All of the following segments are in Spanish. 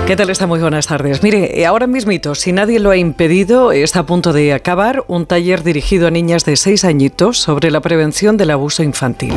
¿Qué tal está? Muy buenas tardes. Mire, ahora mismito, si nadie lo ha impedido, está a punto de acabar un taller dirigido a niñas de 6 añitos sobre la prevención del abuso infantil.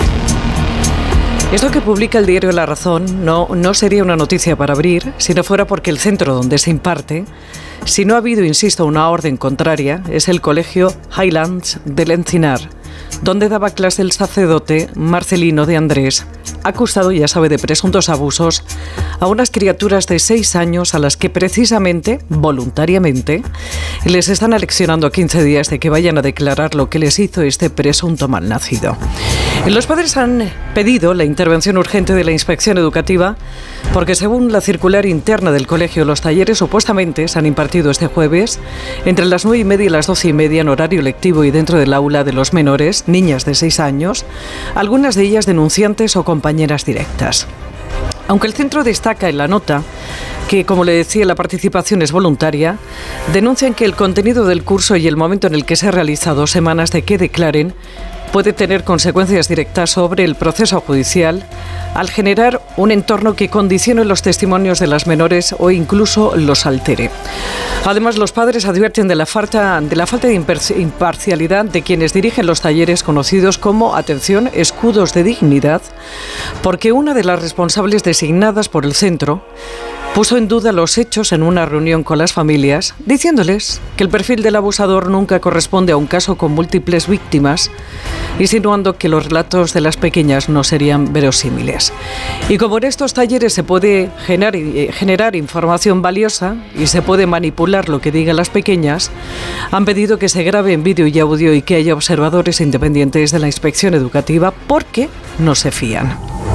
Esto que publica el diario La Razón no sería una noticia para abrir si no fuera porque el centro donde se imparte, si no ha habido, insisto, una orden contraria, es el Colegio Highlands del Encinar, donde daba clase el sacerdote Marcelino de Andrés, acusado, ya sabe, de presuntos abusos a unas criaturas de 6 años a las que precisamente, voluntariamente, les están aleccionando 15 días de que vayan a declarar lo que les hizo este presunto malnacido. Los padres han pedido la intervención urgente de la inspección educativa porque, según la circular interna del colegio, los talleres supuestamente se han impartido este jueves entre las 9:30 y las 12:30 en horario lectivo y dentro del aula de los menores, niñas de 6 años, algunas de ellas denunciantes o compañeras directas. Aunque el centro destaca en la nota que, como le decía, la participación es voluntaria, denuncian que el contenido del curso y el momento en el que se ha realizado, semanas de que declaren, puede tener consecuencias directas sobre el proceso judicial al generar un entorno que condicione los testimonios de las menores o incluso los altere. Además, los padres advierten de la falta de imparcialidad de quienes dirigen los talleres conocidos como, atención, escudos de dignidad, porque una de las responsables designadas por el centro puso en duda los hechos en una reunión con las familias, diciéndoles que el perfil del abusador nunca corresponde a un caso con múltiples víctimas, insinuando que los relatos de las pequeñas no serían verosímiles. Y como en estos talleres se puede generar información valiosa y se puede manipular lo que digan las pequeñas, han pedido que se grabe en vídeo y audio y que haya observadores independientes de la inspección educativa porque no se fían.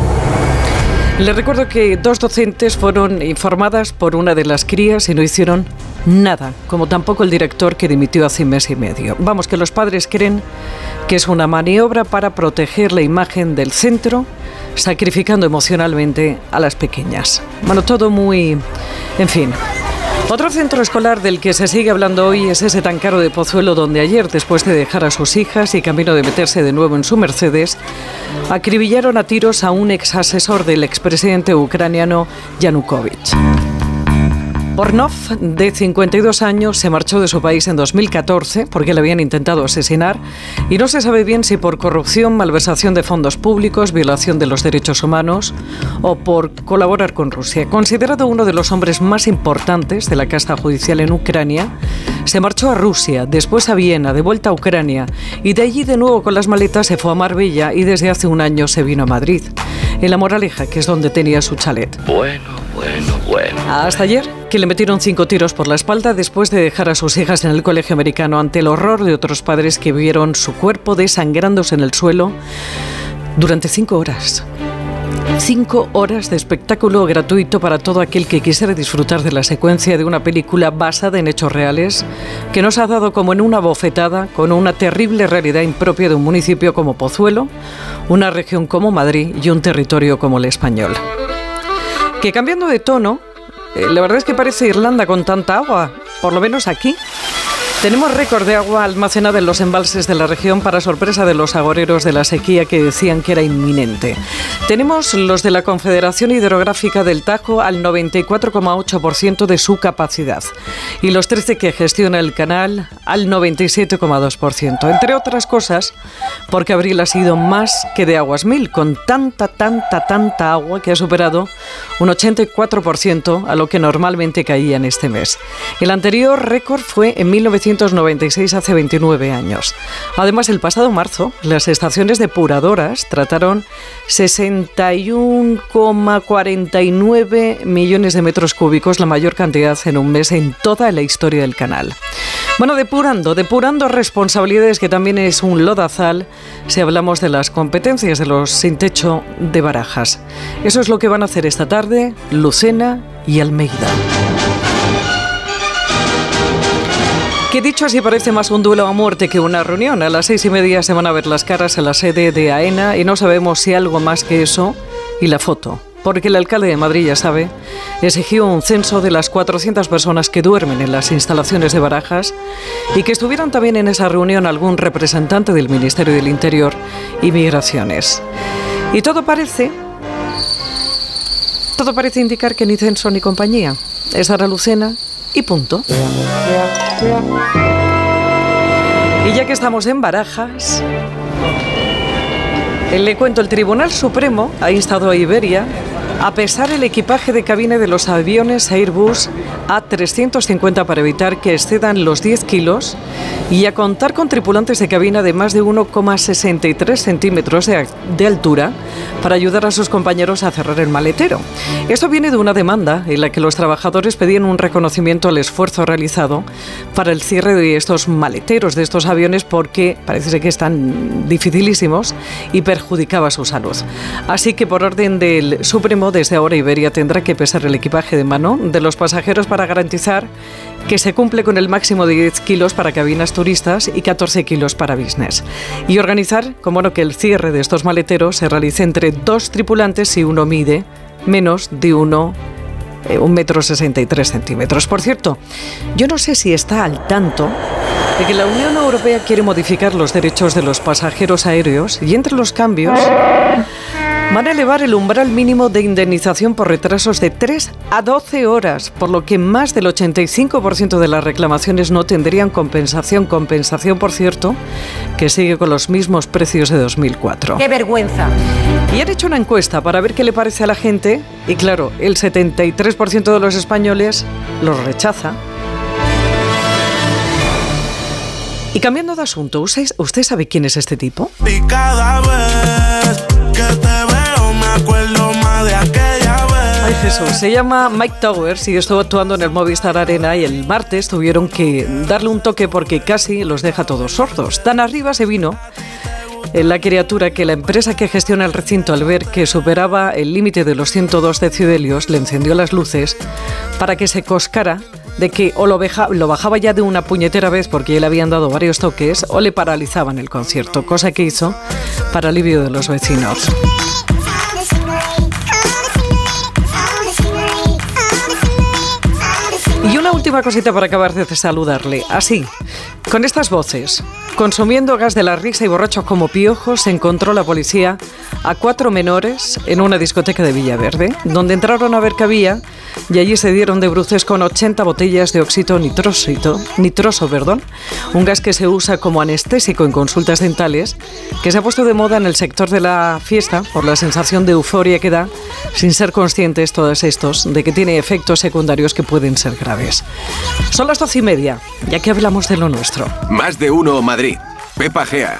Les recuerdo que 2 docentes fueron informadas por una de las crías y no hicieron nada, como tampoco el director, que dimitió hace 1 mes y medio. Vamos, que los padres creen que es una maniobra para proteger la imagen del centro, sacrificando emocionalmente a las pequeñas. Bueno, todo muy... en fin. Otro centro escolar del que se sigue hablando hoy es ese tan caro de Pozuelo, donde ayer, después de dejar a sus hijas y camino de meterse de nuevo en su Mercedes, acribillaron a tiros a un ex asesor del expresidente ucraniano Yanukovych. Bornov, de 52 años, se marchó de su país en 2014 porque le habían intentado asesinar y no se sabe bien si por corrupción, malversación de fondos públicos, violación de los derechos humanos o por colaborar con Rusia. Considerado uno de los hombres más importantes de la casta judicial en Ucrania, se marchó a Rusia, después a Viena, de vuelta a Ucrania y de allí de nuevo con las maletas se fue a Marbella y desde hace un año se vino a Madrid, en La Moraleja, que es donde tenía su chalet. Bueno. Hasta ayer, que le metieron 5 tiros por la espalda después de dejar a sus hijas en el colegio americano ante el horror de otros padres que vieron su cuerpo desangrándose en el suelo durante 5 horas. 5 horas de espectáculo gratuito para todo aquel que quisiera disfrutar de la secuencia de una película basada en hechos reales que nos ha dado como en una bofetada con una terrible realidad impropia de un municipio como Pozuelo, una región como Madrid y un territorio como el español. Que cambiando de tono, la verdad es que parece Irlanda con tanta agua, por lo menos aquí. Tenemos récord de agua almacenada en los embalses de la región para sorpresa de los agoreros de la sequía que decían que era inminente. Tenemos los de la Confederación Hidrográfica del Tajo al 94,8% de su capacidad y los 13 que gestiona el canal al 97,2%. Entre otras cosas, porque abril ha sido más que de aguas mil, con tanta agua que ha superado un 84% a lo que normalmente caía en este mes. El anterior récord fue en 1996, hace 29 años. Además, el pasado marzo, las estaciones depuradoras trataron 61,49 millones de metros cúbicos, la mayor cantidad en un mes en toda la historia del canal. Bueno, depurando responsabilidades, que también es un lodazal si hablamos de las competencias de los sin techo de Barajas. Eso es lo que van a hacer esta tarde Lucena y Almeida. Que dicho así parece más un duelo a muerte que una reunión. A las 6:30 se van a ver las caras en la sede de AENA y no sabemos si algo más que eso y la foto. Porque el alcalde de Madrid, ya sabe, exigió un censo de las 400 personas que duermen en las instalaciones de Barajas y que estuvieran también en esa reunión algún representante del Ministerio del Interior y Migraciones. Y todo parece Todo parece indicar que ni censo ni compañía. Es Sara Lucena y punto. Y ya que estamos en Barajas, le cuento, el Tribunal Supremo ha instado a Iberia a pesar el equipaje de cabina de los aviones Airbus A350 para evitar que excedan los 10 kilos y a contar con tripulantes de cabina de más de 1,63 centímetros de altura para ayudar a sus compañeros a cerrar el maletero. Esto viene de una demanda en la que los trabajadores pedían un reconocimiento al esfuerzo realizado para el cierre de estos maleteros, de estos aviones, porque parece ser que están dificilísimos y perjudicaba su salud. Así que por orden del Supremo, desde ahora Iberia tendrá que pesar el equipaje de mano de los pasajeros para garantizar que se cumple con el máximo de 10 kilos para cabinas turistas y 14 kilos para business. Y organizar, como no, que el cierre de estos maleteros se realice entre 2 tripulantes si uno mide menos de 1,63 m. Por cierto, yo no sé si está al tanto de que la Unión Europea quiere modificar los derechos de los pasajeros aéreos y entre los cambios van a elevar el umbral mínimo de indemnización por retrasos de 3 a 12 horas, por lo que más del 85% de las reclamaciones no tendrían compensación. Compensación, por cierto, que sigue con los mismos precios de 2004. ¡Qué vergüenza! Y han hecho una encuesta para ver qué le parece a la gente y claro, el 73% de los españoles los rechaza. Y cambiando de asunto, ¿usted sabe quién es este tipo? Y cada vez que te veo me acuerdo más de aquella vez. Ay, Jesús, se llama Mike Towers y estuvo actuando en el Movistar Arena y el martes tuvieron que darle un toque porque casi los deja todos sordos. Tan arriba se vino la criatura que la empresa que gestiona el recinto, al ver que superaba el límite de los 102 decibelios, le encendió las luces para que se coscara de que o lo bajaba ya de una puñetera vez porque ya le habían dado varios toques o le paralizaban el concierto, cosa que hizo para alivio de los vecinos. Y una última cosita para acabar de saludarle. Así, con estas voces, consumiendo gas de la risa y borrachos como piojos, encontró la policía a 4 menores en una discoteca de Villaverde, donde entraron a ver qué había y allí se dieron de bruces con 80 botellas de óxido nitroso, un gas que se usa como anestésico en consultas dentales, que se ha puesto de moda en el sector de la fiesta por la sensación de euforia que da, sin ser conscientes todos estos de que tiene efectos secundarios que pueden ser graves. Son las 12:30, ya que hablamos de lo nuestro. Más de uno Madrid. Pepa Gea.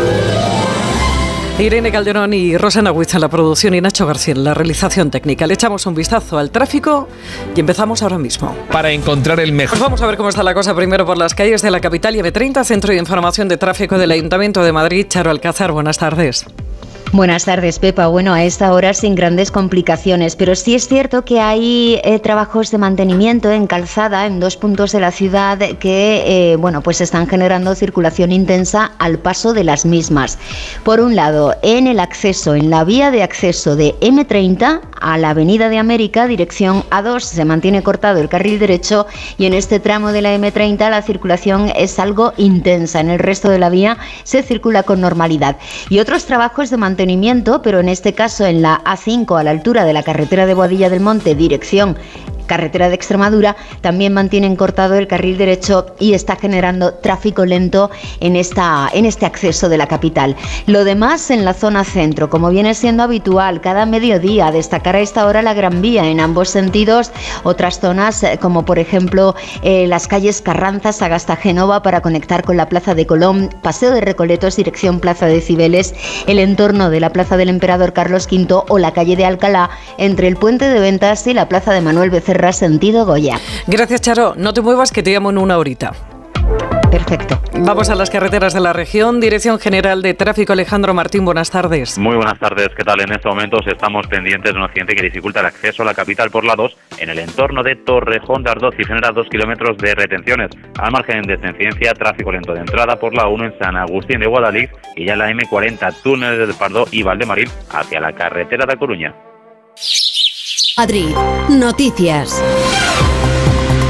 Irene Calderón y Rosana Huiz en la producción y Nacho García en la realización técnica. Le echamos un vistazo al tráfico y empezamos ahora mismo. Para encontrar el mejor. Pues vamos a ver cómo está la cosa primero por las calles de la capital y M30, Centro de Información de Tráfico del Ayuntamiento de Madrid. Charo Alcázar, buenas tardes. Buenas tardes, Pepa. Bueno, a esta hora sin grandes complicaciones, pero sí es cierto que hay trabajos de mantenimiento en calzada en 2 puntos de la ciudad que, pues están generando circulación intensa al paso de las mismas. Por un lado, en la vía de acceso de M30 a la Avenida de América, dirección A2, se mantiene cortado el carril derecho y en este tramo de la M30 la circulación es algo intensa. En el resto de la vía se circula con normalidad. Y otros trabajos de mantenimiento, pero en este caso en la A5 a la altura de la carretera de Boadilla del Monte, dirección carretera de Extremadura, también mantienen cortado el carril derecho y está generando tráfico lento en este acceso de la capital. Lo demás en la zona centro, como viene siendo habitual, cada mediodía destacar a esta hora la Gran Vía en ambos sentidos, otras zonas como por ejemplo las calles Carranza, Sagasta, Génova para conectar con la Plaza de Colón, Paseo de Recoletos, dirección Plaza de Cibeles, el entorno de la Plaza del Emperador Carlos V o la calle de Alcalá entre el Puente de Ventas y la Plaza de Manuel Becerra sentido Goya. Gracias, Charo. No te muevas que te llamo en una horita. Perfecto. Vamos a las carreteras de la región. Dirección General de Tráfico, Alejandro Martín, buenas tardes. Muy buenas tardes, ¿qué tal? En estos momentos estamos pendientes de un accidente que dificulta el acceso a la capital por la 2 en el entorno de Torrejón de Ardoz y genera 2 kilómetros de retenciones. Al margen de esta incidencia, tráfico lento de entrada por la 1 en San Agustín de Guadalix y ya la M40, túneles del Pardo y Valdemarín hacia la carretera de Coruña. Madrid, noticias.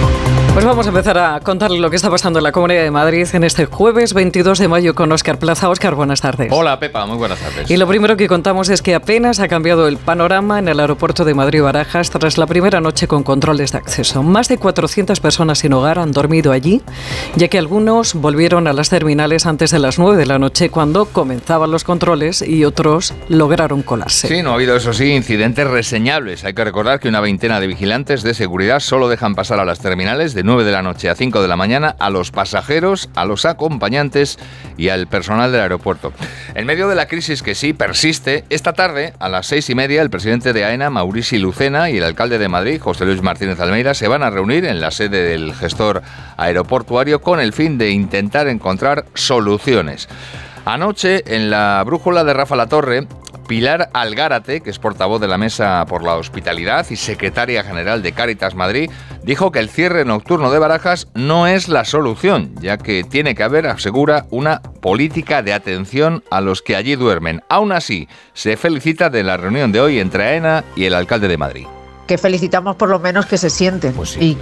Pues vamos a empezar a contarle lo que está pasando en la Comunidad de Madrid en este jueves 22 de mayo con Óscar Plaza. Óscar, buenas tardes. Hola, Pepa, muy buenas tardes. Y lo primero que contamos es que apenas ha cambiado el panorama en el aeropuerto de Madrid-Barajas tras la primera noche con controles de acceso. Más de 400 personas sin hogar han dormido allí, ya que algunos volvieron a las terminales antes de las 9 de la noche cuando comenzaban los controles y otros lograron colarse. Sí, no ha habido, eso sí, incidentes reseñables. Hay que recordar que una veintena de vigilantes de seguridad solo dejan pasar a las terminales de 9 de la noche a 5 de la mañana a los pasajeros, a los acompañantes y al personal del aeropuerto. En medio de la crisis que sí persiste, esta tarde a las 6:30 el presidente de AENA, Maurici Lucena, y el alcalde de Madrid, José Luis Martínez Almeida, se van a reunir en la sede del gestor aeroportuario con el fin de intentar encontrar soluciones. Anoche, en la brújula de Rafa Latorre, Pilar Algárate, que es portavoz de la Mesa por la Hospitalidad y secretaria general de Cáritas Madrid, dijo que el cierre nocturno de Barajas no es la solución, ya que tiene que haber, asegura, una política de atención a los que allí duermen. Aún así, se felicita de la reunión de hoy entre AENA y el alcalde de Madrid. Que felicitamos por lo menos que se sienten, pues sí, y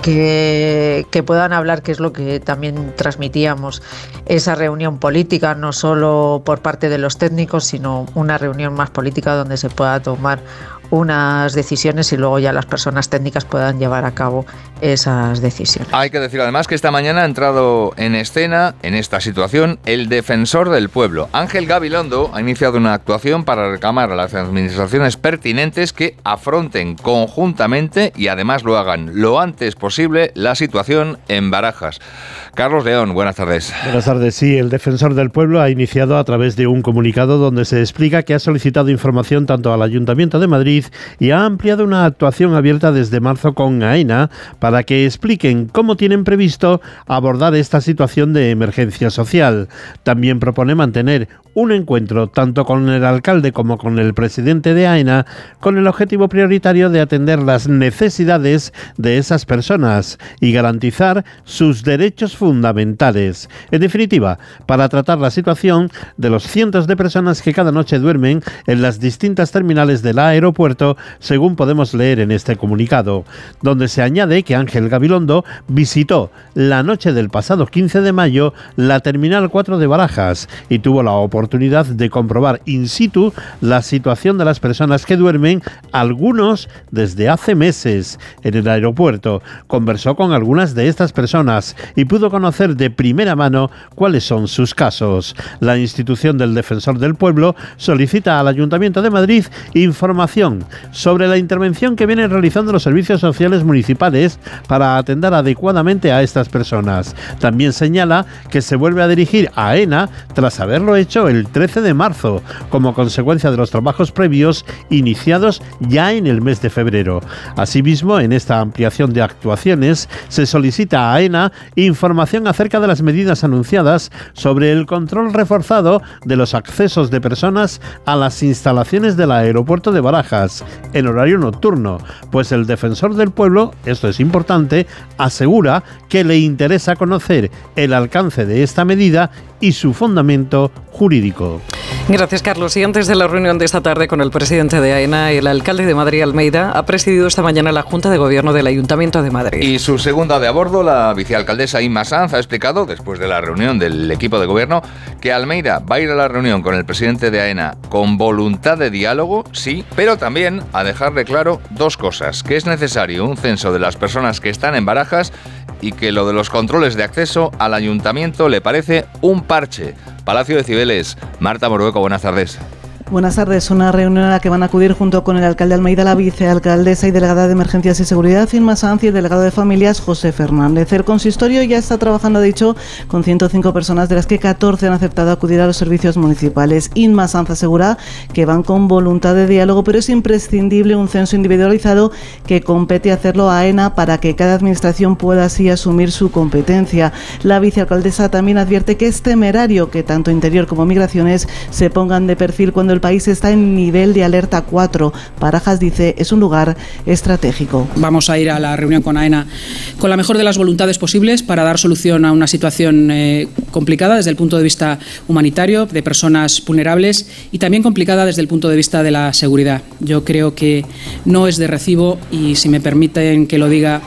que puedan hablar, que es lo que también transmitíamos, esa reunión política, no solo por parte de los técnicos, sino una reunión más política donde se pueda tomar unas decisiones y luego ya las personas técnicas puedan llevar a cabo esas decisiones. Hay que decir además que esta mañana ha entrado en escena, en esta situación, el defensor del pueblo. Ángel Gabilondo ha iniciado una actuación para reclamar a las administraciones pertinentes que afronten conjuntamente y además lo hagan lo antes posible la situación en Barajas. Carlos León, buenas tardes. Buenas tardes. Sí, el defensor del pueblo ha iniciado a través de un comunicado donde se explica que ha solicitado información tanto al Ayuntamiento de Madrid y ha ampliado una actuación abierta desde marzo con AENA para que expliquen cómo tienen previsto abordar esta situación de emergencia social. También propone mantener un encuentro tanto con el alcalde como con el presidente de AENA con el objetivo prioritario de atender las necesidades de esas personas y garantizar sus derechos fundamentales. En definitiva, para tratar la situación de los cientos de personas que cada noche duermen en las distintas terminales del aeropuerto, según podemos leer en este comunicado, donde se añade que Ángel Gabilondo visitó la noche del pasado 15 de mayo la Terminal 4 de Barajas y tuvo la oportunidad de comprobar in situ la situación de las personas que duermen, algunos desde hace meses, en el aeropuerto. Conversó con algunas de estas personas y pudo conocer de primera mano cuáles son sus casos. La institución del Defensor del Pueblo solicita al Ayuntamiento de Madrid información sobre la intervención que vienen realizando los servicios sociales municipales para atender adecuadamente a estas personas. También señala que se vuelve a dirigir a AENA tras haberlo hecho el 13 de marzo, como consecuencia de los trabajos previos iniciados ya en el mes de febrero. Asimismo, en esta ampliación de actuaciones, se solicita a AENA información acerca de las medidas anunciadas sobre el control reforzado de los accesos de personas a las instalaciones del aeropuerto de Barajas en horario nocturno, pues el defensor del pueblo, esto es importante, asegura que le interesa conocer el alcance de esta medida y su fundamento jurídico. Gracias, Carlos. Y antes de la reunión de esta tarde con el presidente de AENA, el alcalde de Madrid, Almeida, ha presidido esta mañana la Junta de Gobierno del Ayuntamiento de Madrid. Y su segunda de a bordo, la vicealcaldesa Inma Sanz, ha explicado, después de la reunión del equipo de gobierno, que Almeida va a ir a la reunión con el presidente de AENA con voluntad de diálogo, sí, pero también a dejarle claro dos cosas: que es necesario un censo de las personas que están en Barajas y que lo de los controles de acceso al ayuntamiento le parece un parche. Palacio de Cibeles, Marta Morueco, buenas tardes. Buenas tardes. Una reunión a la que van a acudir junto con el alcalde Almeida, la vicealcaldesa y delegada de Emergencias y Seguridad, Inma Sanz, y el delegado de Familias, José Fernández. El consistorio ya está trabajando, ha dicho, con 105 personas, de las que 14 han aceptado acudir a los servicios municipales. Inma Sanz asegura que van con voluntad de diálogo, pero es imprescindible un censo individualizado que compete hacerlo a AENA para que cada administración pueda así asumir su competencia. La vicealcaldesa también advierte que es temerario que tanto Interior como Migraciones se pongan de perfil cuando el país está en nivel de alerta 4. Barajas, dice, es un lugar estratégico. Vamos a ir a la reunión con AENA con la mejor de las voluntades posibles para dar solución a una situación complicada desde el punto de vista humanitario, de personas vulnerables, y también complicada desde el punto de vista de la seguridad. Yo creo que no es de recibo, y si me permiten que lo diga,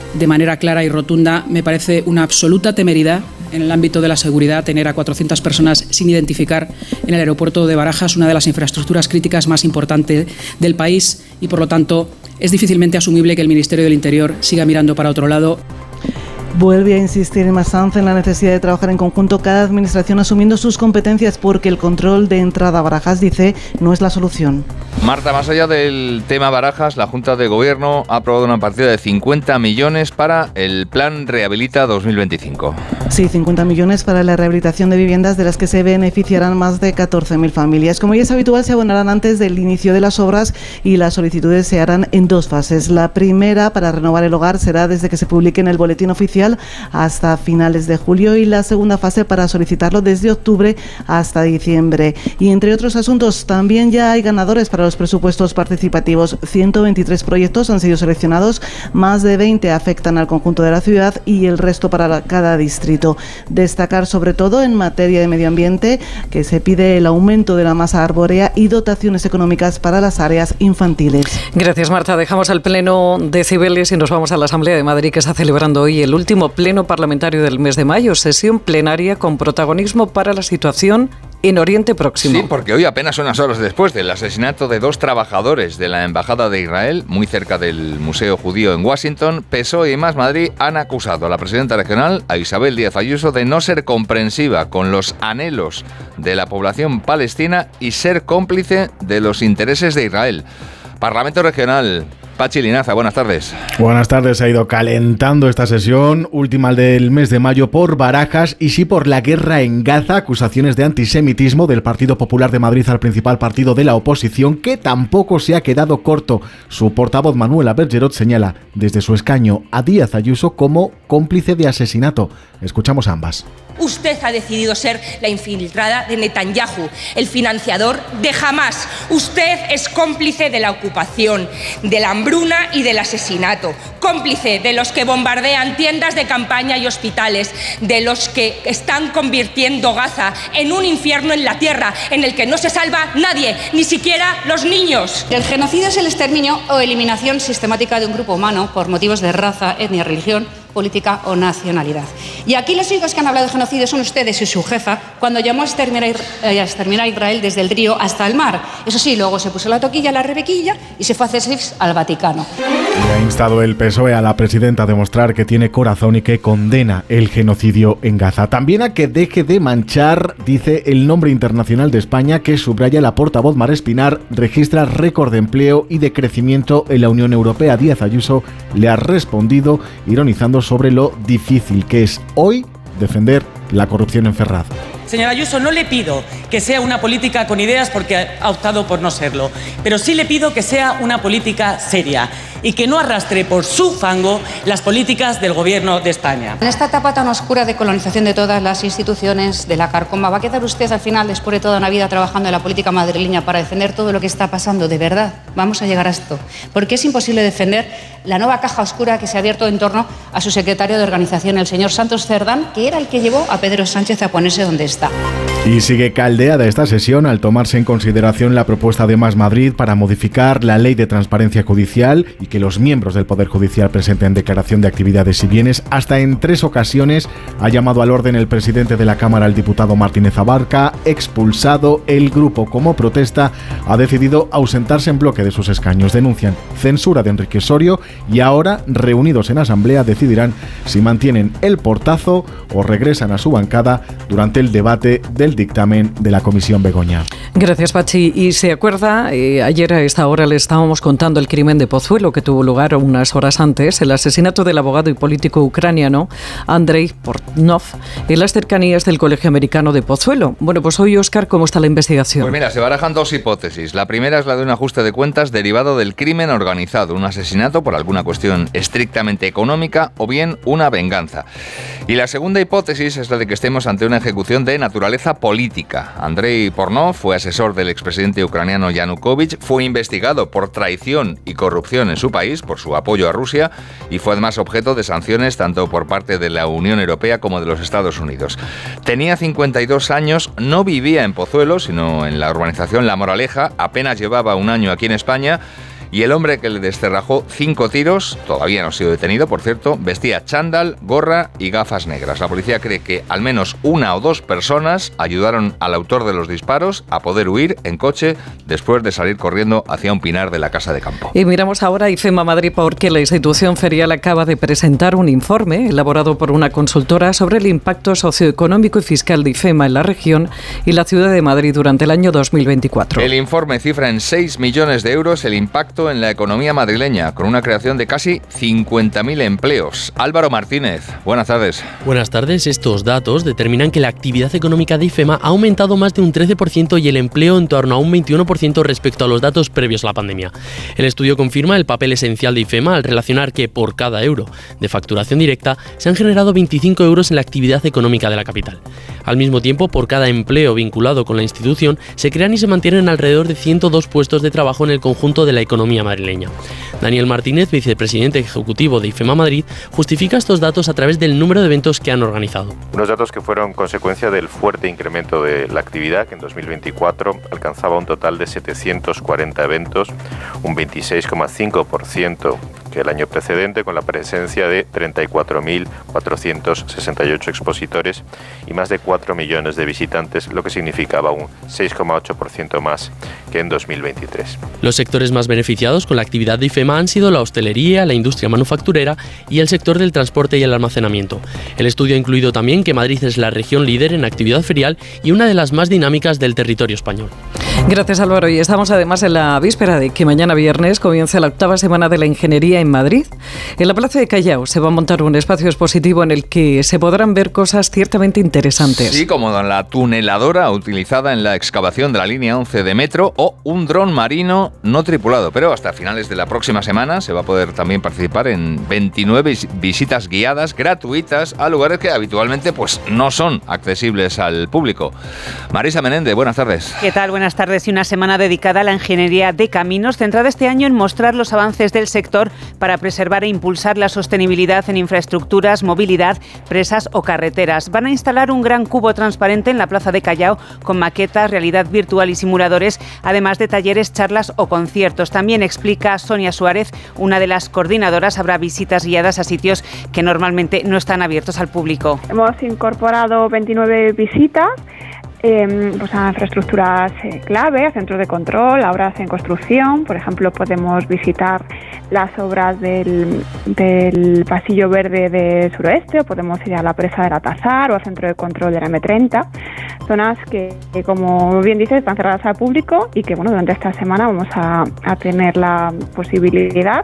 de manera clara y rotunda. Me parece una absoluta temeridad en el ámbito de la seguridad tener a 400 personas sin identificar en el aeropuerto de Barajas, una de las infraestructuras críticas más importantes del país, y por lo tanto es difícilmente asumible que el Ministerio del Interior siga mirando para otro lado. Vuelve a insistir Inma Sanz en la necesidad de trabajar en conjunto, cada administración asumiendo sus competencias, porque el control de entrada a Barajas, dice, no es la solución. Marta, más allá del tema Barajas, la Junta de Gobierno ha aprobado una partida de 50 millones para el Plan Rehabilita 2025. Sí, 50 millones para la rehabilitación de viviendas, de las que se beneficiarán más de 14.000 familias. Como ya es habitual, se abonarán antes del inicio de las obras y las solicitudes se harán en 2 fases. La primera, para renovar el hogar, será desde que se publique en el boletín oficial hasta finales de julio, y la segunda fase para solicitarlo desde octubre hasta diciembre. Y entre otros asuntos, también ya hay ganadores para los presupuestos participativos. 123 proyectos han sido seleccionados, más de 20 afectan al conjunto de la ciudad y el resto para cada distrito. Destacar sobre todo en materia de medio ambiente que se pide el aumento de la masa arbórea y dotaciones económicas para las áreas infantiles. Gracias, Marta. Dejamos el Pleno de Cibeles y nos vamos a la Asamblea de Madrid, que está celebrando hoy el último pleno parlamentario del mes de mayo, sesión plenaria con protagonismo para la situación en Oriente Próximo. Sí, porque hoy, apenas unas horas después del asesinato de 2 trabajadores de la Embajada de Israel, muy cerca del Museo Judío en Washington, PSOE y Más Madrid han acusado a la presidenta regional, a Isabel Díaz Ayuso, de no ser comprensiva con los anhelos de la población palestina y ser cómplice de los intereses de Israel. Parlamento Regional. Pachi Linaza, buenas tardes. Buenas tardes. Se ha ido calentando esta sesión, última del mes de mayo, por Barajas y sí por la guerra en Gaza, acusaciones de antisemitismo del Partido Popular de Madrid al principal partido de la oposición, que tampoco se ha quedado corto. Su portavoz Manuela Bergerot señala desde su escaño a Díaz Ayuso como cómplice de asesinato. Escuchamos a ambas. Usted ha decidido ser la infiltrada de Netanyahu, el financiador de Hamás. Usted es cómplice de la ocupación, de la hambruna y del asesinato. Cómplice de los que bombardean tiendas de campaña y hospitales, de los que están convirtiendo Gaza en un infierno en la tierra, en el que no se salva nadie, ni siquiera los niños. El genocidio es el exterminio o eliminación sistemática de un grupo humano por motivos de raza, etnia, religión, política o nacionalidad. Y aquí los únicos que han hablado de genocidio son ustedes y su jefa, cuando llamó a exterminar a Israel desde el río hasta el mar. Eso sí, luego se puso la toquilla, la rebequilla y se fue a hacer sex al Vaticano. Y ha instado el PSOE a la presidenta a demostrar que tiene corazón y que condena el genocidio en Gaza. También a que deje de manchar, dice, el nombre internacional de España, que subraya la portavoz Mar Espinar, registra récord de empleo y de crecimiento en la Unión Europea. Díaz Ayuso le ha respondido ironizando sobre lo difícil que es hoy defender la corrupción en Ferraz. Señora Ayuso, no le pido que sea una política con ideas porque ha optado por no serlo, pero sí le pido que sea una política seria y que no arrastre por su fango las políticas del Gobierno de España. En esta etapa tan oscura de colonización de todas las instituciones, de la carcoma, ¿va a quedar usted al final, después de toda una vida trabajando en la política madrileña para defender todo lo que está pasando? De verdad, vamos a llegar a esto. Porque es imposible defender la nueva caja oscura que se ha abierto en torno a su secretario de organización, el señor Santos Cerdán, que era el que llevó a Pedro Sánchez a ponerse donde está. Y sigue caldeada esta sesión al tomarse en consideración la propuesta de Más Madrid para modificar la Ley de Transparencia Judicial y que los miembros del Poder Judicial presenten declaración de actividades y bienes. Hasta en 3 ocasiones ha llamado al orden el presidente de la Cámara, el diputado Martínez Abarca, expulsado. El grupo, como protesta, ha decidido ausentarse en bloque de sus escaños. Denuncian censura de Enrique Osorio y ahora, reunidos en asamblea, decidirán si mantienen el portazo o regresan a su bancada durante el debate del dictamen de la Comisión Begoña. Gracias, Pachi. Y se acuerda, ayer a esta hora le estábamos contando el crimen de Pozuelo que tuvo lugar unas horas antes, el asesinato del abogado y político ucraniano Andrei Portnov en las cercanías del Colegio Americano de Pozuelo. Bueno, pues hoy, Óscar, ¿cómo está la investigación? Pues mira, se barajan 2 hipótesis. La primera es la de un ajuste de cuentas derivado del crimen organizado, un asesinato por alguna cuestión estrictamente económica o bien una venganza. Y la segunda hipótesis es la de que estemos ante una ejecución de naturaleza política. Andrei Portnov fue asesor del expresidente ucraniano Yanukovych, fue investigado por traición y corrupción en su país, por su apoyo a Rusia, y fue además objeto de sanciones tanto por parte de la Unión Europea como de los Estados Unidos. Tenía 52 años, no vivía en Pozuelo, sino en la urbanización La Moraleja, apenas llevaba un año aquí en España, y el hombre que le descerrajó 5 tiros, todavía no ha sido detenido, por cierto, vestía chándal, gorra y gafas negras. La policía cree que al menos 1 o 2 personas ayudaron al autor de los disparos a poder huir en coche después de salir corriendo hacia un pinar de la casa de campo. Y miramos ahora a IFEMA Madrid porque la institución ferial acaba de presentar un informe elaborado por una consultora sobre el impacto socioeconómico y fiscal de IFEMA en la región y la ciudad de Madrid durante el año 2024. El informe cifra en 6 millones de euros el impacto en la economía madrileña, con una creación de casi 50.000 empleos. Álvaro Martínez, buenas tardes. Buenas tardes. Estos datos determinan que la actividad económica de IFEMA ha aumentado más de un 13% y el empleo en torno a un 21% respecto a los datos previos a la pandemia. El estudio confirma el papel esencial de IFEMA al relacionar que por cada euro de facturación directa se han generado 25 euros en la actividad económica de la capital. Al mismo tiempo, por cada empleo vinculado con la institución, se crean y se mantienen alrededor de 102 puestos de trabajo en el conjunto de la economía madrileña. Daniel Martínez, vicepresidente ejecutivo de IFEMA Madrid, justifica estos datos a través del número de eventos que han organizado. Unos datos que fueron consecuencia del fuerte incremento de la actividad, que en 2024 alcanzaba un total de 740 eventos, un 26,5% que el año precedente, con la presencia de 34.468 expositores y más de 4 millones de visitantes, lo que significaba un 6,8% más que en 2023. Los sectores más beneficiados con la actividad de IFEMA han sido la hostelería, la industria manufacturera y el sector del transporte y el almacenamiento. El estudio ha incluido también que Madrid es la región líder en actividad ferial y una de las más dinámicas del territorio español. Gracias, Álvaro. Y estamos además en la víspera de que mañana viernes comience la 8ª semana de la ingeniería en Madrid. En la Plaza de Callao se va a montar un espacio expositivo en el que se podrán ver cosas ciertamente interesantes. Sí, como la tuneladora utilizada en la excavación de la línea 11 de metro o un dron marino no tripulado. Pero hasta finales de la próxima semana se va a poder también participar en 29 visitas guiadas gratuitas a lugares que habitualmente pues no son accesibles al público. Marisa Menéndez, buenas tardes. ¿Qué tal? Buenas tardes. Y una semana dedicada a la ingeniería de caminos, centrada este año en mostrar los avances del sector para preservar e impulsar la sostenibilidad en infraestructuras, movilidad, presas o carreteras. Van a instalar un gran cubo transparente en la Plaza de Callao con maquetas, realidad virtual y simuladores, además de talleres, charlas o conciertos. También explica Sonia Suárez, una de las coordinadoras, habrá visitas guiadas a sitios que normalmente no están abiertos al público. Hemos incorporado 29 visitas pues a infraestructuras clave, a centros de control, a obras en construcción. Por ejemplo, podemos visitar las obras del pasillo verde de Suroeste, o podemos ir a la presa del Atazar o al centro de control de la M30, zonas que como bien dices, están cerradas al público y que durante esta semana vamos a tener la posibilidad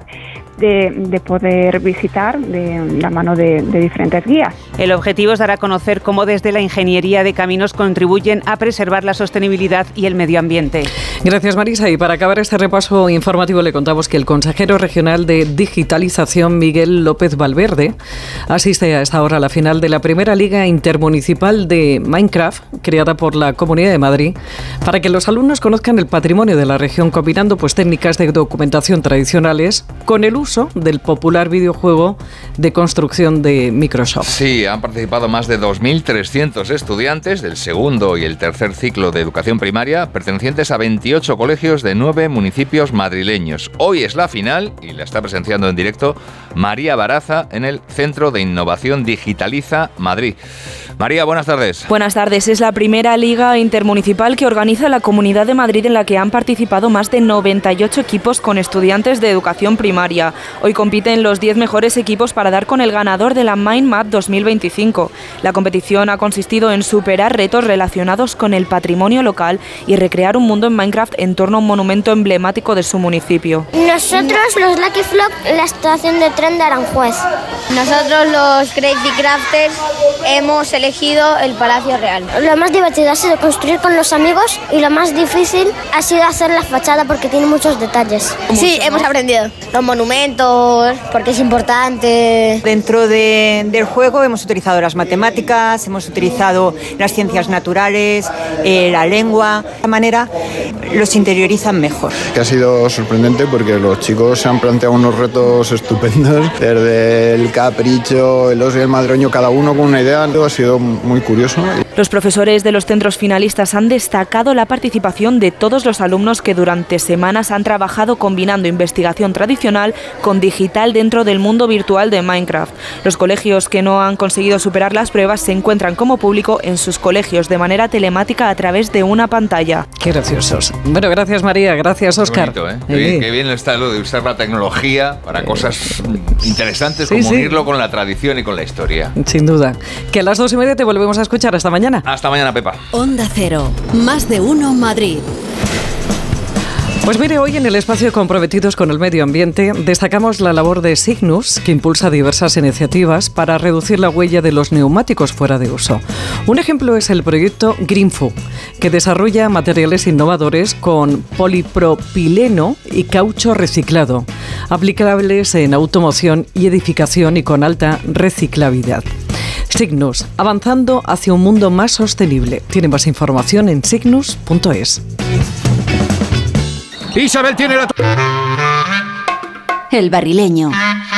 de poder visitar de la mano de diferentes guías. El objetivo es dar a conocer cómo desde la ingeniería de caminos contribuyen a preservar la sostenibilidad y el medio ambiente. Gracias, Marisa. Y para acabar este repaso informativo le contamos que el consejero regional de Digitalización, Miguel López Valverde, asiste a esta hora a la final de la primera Liga Intermunicipal de Minecraft, creada por la Comunidad de Madrid, para que los alumnos conozcan el patrimonio de la región, combinando técnicas de documentación tradicionales con el uso del popular videojuego de construcción de Microsoft. Sí, han participado más de 2.300 estudiantes del segundo y el tercer ciclo de educación primaria, pertenecientes a 28 colegios de 9 municipios madrileños. Hoy es la final y la está presenciando en directo María Baraza en el Centro de Innovación Digitaliza Madrid. María, buenas tardes. Buenas tardes. Es la primera Liga Intermunicipal que organiza la Comunidad de Madrid, en la que han participado más de 98 equipos con estudiantes de educación primaria. Hoy compiten los 10 mejores equipos para dar con el ganador de la Mindmap 2025. La competición ha consistido en superar retos relacionados con el patrimonio local y recrear un mundo en Minecraft en torno a un monumento emblemático de su municipio. Nosotros, los Lucky Flock, la estación de tren de Aranjuez. Nosotros, los Crazy Crafters, hemos elegido el Palacio Real. Lo más divertido ha sido construir con los amigos y lo más difícil ha sido hacer la fachada porque tiene muchos detalles. Sí, hemos aprendido los monumentos, porque es importante. Dentro del juego hemos utilizado las matemáticas, hemos utilizado las ciencias naturales, la lengua. De esta manera los interiorizan mejor. Que ha sido sorprendente porque los chicos se han planteado unos retos estupendos, desde el capricho, el oso y el madroño, cada uno con una idea. Ha sido muy curioso. Los profesores de los centros finalistas han destacado la participación de todos los alumnos que durante semanas han trabajado combinando investigación tradicional con digital dentro del mundo virtual de Minecraft. Los colegios que no han conseguido superar las pruebas se encuentran como público en sus colegios de manera telemática a través de una pantalla. Qué graciosos. Bueno, gracias María, gracias Óscar. Qué bonito, ¿eh? Qué bien está lo de usar la tecnología para cosas interesantes, como unirlo con la tradición y con la historia. Sin duda. Que a las 2:30 te volvemos a escuchar. Hasta mañana. Hasta mañana, Pepa. Onda Cero, más de uno Madrid. Pues mire, hoy en el espacio Comprometidos con el Medio Ambiente destacamos la labor de Signus, que impulsa diversas iniciativas para reducir la huella de los neumáticos fuera de uso. Un ejemplo es el proyecto Greenfu, que desarrolla materiales innovadores con polipropileno y caucho reciclado, aplicables en automoción y edificación y con alta reciclabilidad. Signus, avanzando hacia un mundo más sostenible. Tiene más información en signus.es. Isabel tiene la... El Barrileño.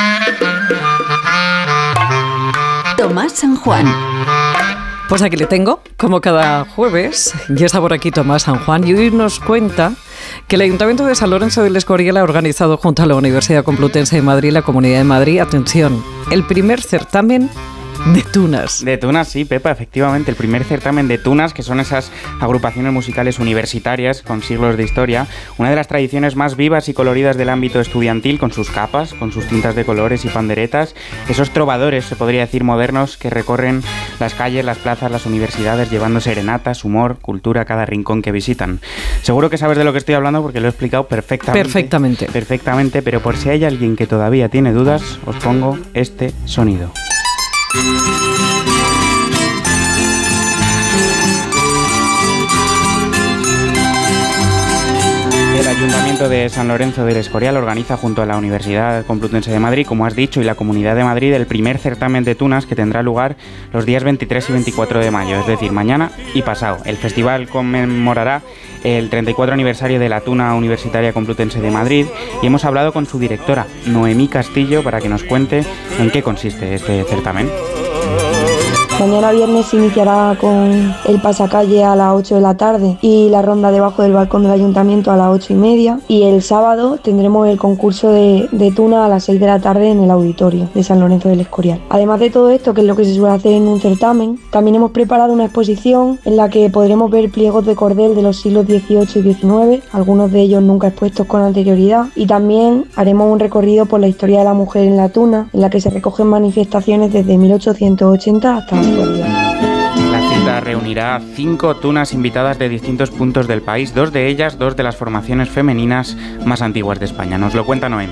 Tomás San Juan. Pues aquí le tengo, como cada jueves, ya está por aquí Tomás San Juan, y hoy nos cuenta que el Ayuntamiento de San Lorenzo del Escorial ha organizado junto a la Universidad Complutense de Madrid, la Comunidad de Madrid, atención, el primer certamen de tunas. De tunas, sí, Pepa, efectivamente, el primer certamen de tunas, que son esas agrupaciones musicales universitarias con siglos de historia, una de las tradiciones más vivas y coloridas del ámbito estudiantil, con sus capas, con sus tintas de colores y panderetas, esos trovadores, se podría decir, modernos, que recorren las calles, las plazas, las universidades, llevando serenatas, humor, cultura a cada rincón que visitan. Seguro que sabes de lo que estoy hablando porque lo he explicado perfectamente. Perfectamente, pero por si hay alguien que todavía tiene dudas, os pongo este sonido. El Ayuntamiento de San Lorenzo del Escorial organiza junto a la Universidad Complutense de Madrid, como has dicho, y la Comunidad de Madrid, el primer certamen de tunas que tendrá lugar los días 23 y 24 de mayo, es decir, mañana y pasado. El festival conmemorará el 34 aniversario de la Tuna Universitaria Complutense de Madrid y hemos hablado con su directora, Noemí Castillo, para que nos cuente en qué consiste este certamen. Mañana viernes se iniciará con el pasacalle a las 8 de la tarde y la ronda debajo del balcón del ayuntamiento a las 8:30, y el sábado tendremos el concurso de tuna a las 6 de la tarde en el auditorio de San Lorenzo del Escorial. Además de todo esto, que es lo que se suele hacer en un certamen, también hemos preparado una exposición en la que podremos ver pliegos de cordel de los siglos XVIII y XIX, algunos de ellos nunca expuestos con anterioridad, y también haremos un recorrido por la historia de la mujer en la tuna, en la que se recogen manifestaciones desde 1880 hasta la actualidad. La cita reunirá 5 tunas invitadas de distintos puntos del país, 2 de ellas, 2 de las formaciones femeninas más antiguas de España. Nos lo cuenta Noemi.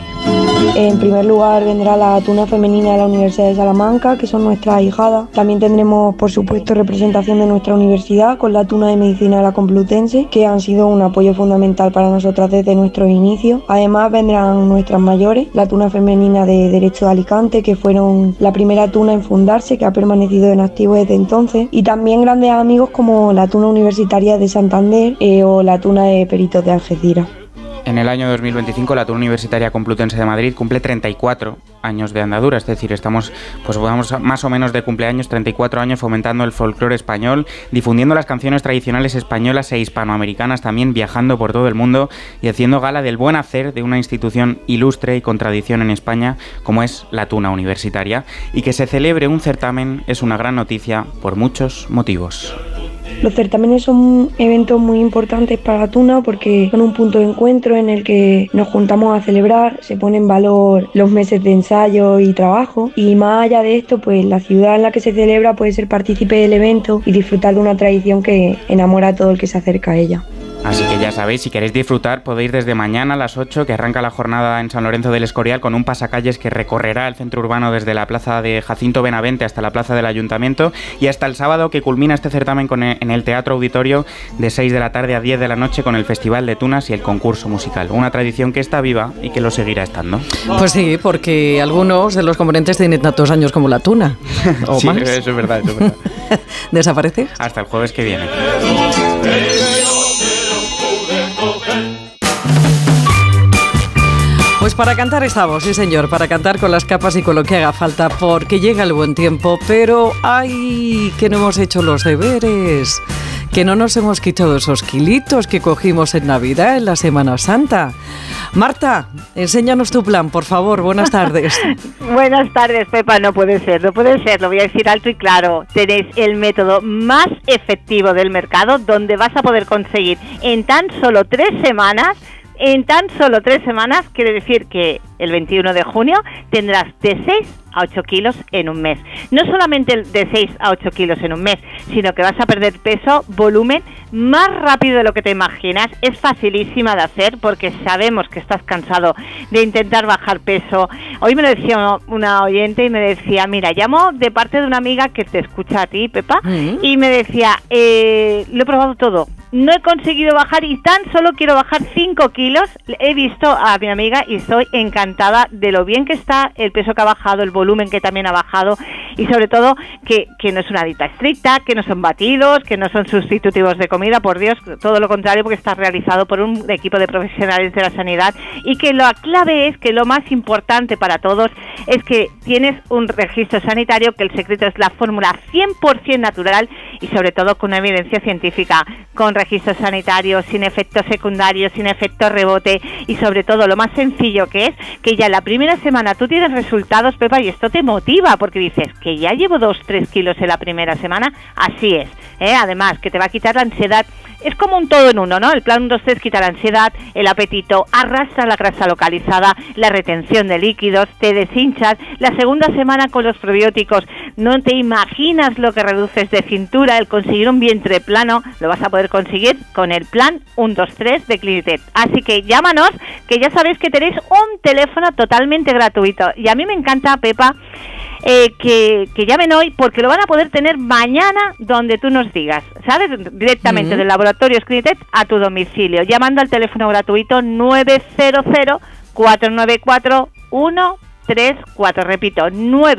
En primer lugar vendrá la tuna femenina de la Universidad de Salamanca, que son nuestras ahijadas. También tendremos, por supuesto, representación de nuestra universidad con la tuna de medicina de la Complutense, que han sido un apoyo fundamental para nosotras desde nuestros inicios. Además vendrán nuestras mayores, la tuna femenina de Derecho de Alicante, que fueron la primera tuna en fundarse, que ha permanecido en activo desde entonces, y también grandes amigos como la tuna universitaria de Santander o la tuna de Peritos de Algeciras. En el año 2025 la Tuna Universitaria Complutense de Madrid cumple 34 años de andadura, es decir, estamos vamos más o menos de cumpleaños, 34 años fomentando el folclore español, difundiendo las canciones tradicionales españolas e hispanoamericanas, también viajando por todo el mundo y haciendo gala del buen hacer de una institución ilustre y con tradición en España como es la Tuna Universitaria, y que se celebre un certamen es una gran noticia por muchos motivos. Los certámenes son eventos muy importantes para la tuna porque son un punto de encuentro en el que nos juntamos a celebrar, se pone en valor los meses de ensayo y trabajo, y más allá de esto, pues la ciudad en la que se celebra puede ser partícipe del evento y disfrutar de una tradición que enamora a todo el que se acerca a ella. Así que ya sabéis, si queréis disfrutar podéis desde mañana a las 8, que arranca la jornada en San Lorenzo del Escorial, con un pasacalles que recorrerá el centro urbano desde la plaza de Jacinto Benavente hasta la plaza del Ayuntamiento, y hasta el sábado, que culmina este certamen en el Teatro Auditorio de 6 de la tarde a 10 de la noche con el Festival de Tunas y el concurso musical. Una tradición que está viva y que lo seguirá estando. Pues sí, porque algunos de los componentes tienen tantos años como la tuna. O sí, más. Eso es verdad. ¿Desaparece? Hasta el jueves que viene. Pues para cantar estamos, sí señor, para cantar con las capas y con lo que haga falta, porque llega el buen tiempo, pero ¡ay! Que no hemos hecho los deberes, que no nos hemos quitado esos kilitos que cogimos en Navidad, en la Semana Santa. Marta, enséñanos tu plan, por favor, buenas tardes. Buenas tardes, Pepa, no puede ser, lo voy a decir alto y claro. Tenéis el método más efectivo del mercado, donde vas a poder conseguir en tan solo 3 semanas, quiere decir que el 21 de junio tendrás de 6 a 8 kilos en un mes. No solamente de 6 a 8 kilos en un mes, sino que vas a perder peso, volumen, más rápido de lo que te imaginas. Es facilísima de hacer porque sabemos que estás cansado de intentar bajar peso. Hoy me lo decía una oyente y me decía, mira, llamo de parte de una amiga que te escucha a ti, Pepa, y me decía, lo he probado todo. No he conseguido bajar y tan solo quiero bajar 5 kilos. He visto a mi amiga y estoy encantada de lo bien que está, el peso que ha bajado, el volumen que también ha bajado y sobre todo que no es una dieta estricta, que no son batidos, que no son sustitutivos de comida, por Dios, todo lo contrario, porque está realizado por un equipo de profesionales de la sanidad y que la clave es que lo más importante para todos es que tienes un registro sanitario, que el secreto es la fórmula 100% natural y sobre todo con evidencia científica, con registro sanitario, sin efectos secundarios, sin efecto rebote y sobre todo lo más sencillo que es que ya en la primera semana tú tienes resultados, Pepa, y esto te motiva porque dices que ya llevo 2-3 kilos en la primera semana, así es, además que te va a quitar la ansiedad. Es como un todo en uno, ¿no? El plan 1-2-3 quita la ansiedad, el apetito, arrastra la grasa localizada, la retención de líquidos, te deshinchas. La segunda semana con los probióticos, no te imaginas lo que reduces de cintura, el conseguir un vientre plano, lo vas a poder conseguir con el plan 1-2-3 de Clinitec. Así que llámanos, que ya sabéis que tenéis un teléfono totalmente gratuito. Y a mí me encanta, Pepa, que llamen hoy porque lo van a poder tener mañana donde tú nos digas, ¿sabes? Directamente del laboratorio Clinitec a tu domicilio, llamando al teléfono gratuito 900-494-134. Repito,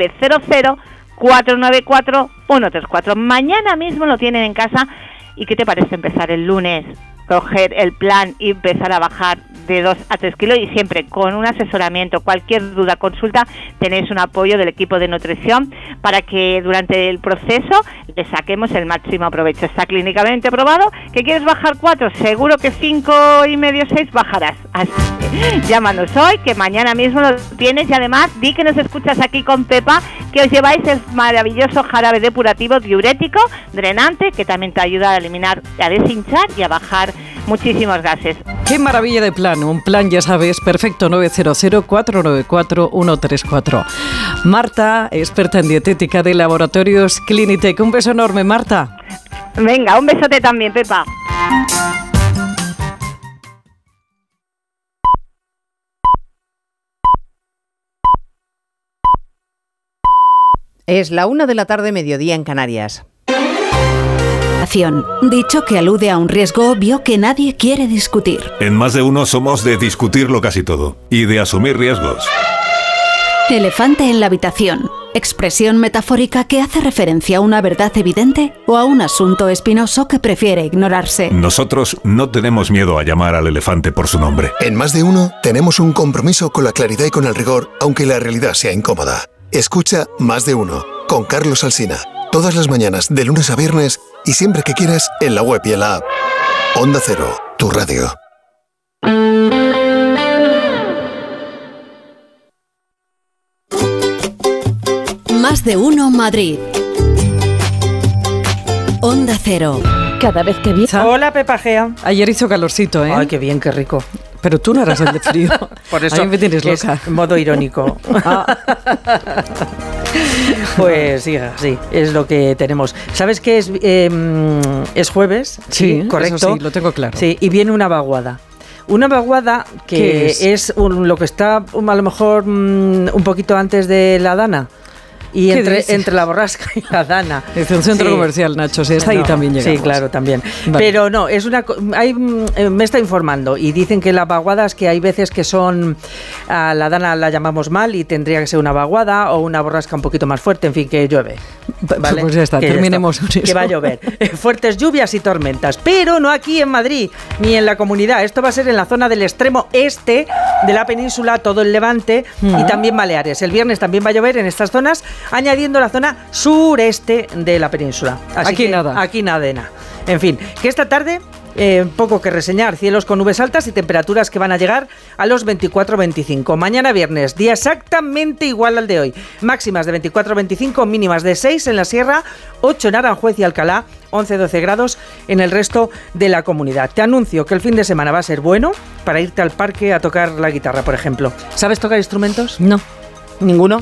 900-494-134. Mañana mismo lo tienen en casa. ¿Y qué te parece empezar el lunes? Coger el plan y empezar a bajar de 2 a 3 kilos y siempre con un asesoramiento, cualquier duda, consulta, tenéis un apoyo del equipo de nutrición para que durante el proceso le saquemos el máximo provecho. Está clínicamente probado. ¿Que quieres bajar 4? Seguro que 5,5, 6 bajarás. Así que llámanos hoy, que mañana mismo lo tienes y además di que nos escuchas aquí con Pepa, que os lleváis el maravilloso jarabe depurativo diurético, drenante, que también te ayuda a eliminar, a deshinchar y a bajar muchísimos gases. ¡Qué maravilla de plan! Un plan, ya sabes, perfecto, 900-494-134. Marta, experta en dietética de Laboratorios Clinitec. Un beso enorme, Marta. Venga, un besote también, Pepa. Es la 1 de la tarde, mediodía en Canarias. Dicho que alude a un riesgo obvio que nadie quiere discutir. En Más de Uno somos de discutirlo casi todo y de asumir riesgos. Elefante en la habitación. Expresión metafórica que hace referencia a una verdad evidente o a un asunto espinoso que prefiere ignorarse. Nosotros no tenemos miedo a llamar al elefante por su nombre. En Más de Uno tenemos un compromiso con la claridad y con el rigor, aunque la realidad sea incómoda. Escucha Más de Uno con Carlos Alsina. Todas las mañanas, de lunes a viernes y siempre que quieras, en la web y en la app. Onda Cero, tu radio. Más de Uno Madrid. Onda Cero. Cada vez que viaja. Hola, Pepa Gea. Ayer hizo calorcito, ¿eh? Ay, qué bien, qué rico. Pero tú no eras el de frío. Por eso a mí me tienes loca. Es modo irónico. Pues sí, es lo que tenemos. ¿Sabes qué es jueves? Sí, correcto. Eso sí, lo tengo claro. Sí, y viene una vaguada. Una vaguada que es lo que está a lo mejor un poquito antes de la dana. Y entre la borrasca y la dana. Es un centro comercial, Nacho, sí, está ahí también llegamos. Sí, claro, también. Vale. Pero no, me está informando y dicen que las vaguadas, que hay veces que son, a la dana la llamamos mal y tendría que ser una vaguada o una borrasca un poquito más fuerte, en fin, que llueve. ¿Vale? Pues ya está, terminemos con eso. Que va a llover. Fuertes lluvias y tormentas, pero no aquí en Madrid ni en la comunidad. Esto va a ser en la zona del extremo este de la península, todo el Levante y también Baleares. El viernes también va a llover en estas zonas, añadiendo la zona sureste de la península. Así aquí que nada. Aquí nada de nada. En fin, que esta tarde poco que reseñar, cielos con nubes altas y temperaturas que van a llegar a los 24-25. Mañana viernes, día exactamente igual al de hoy. Máximas de 24-25, mínimas de 6 en la sierra, 8 en Aranjuez y Alcalá, 11-12 grados en el resto de la comunidad. Te anuncio que el fin de semana va a ser bueno para irte al parque a tocar la guitarra, por ejemplo. ¿Sabes tocar instrumentos? No. ¿Ninguno?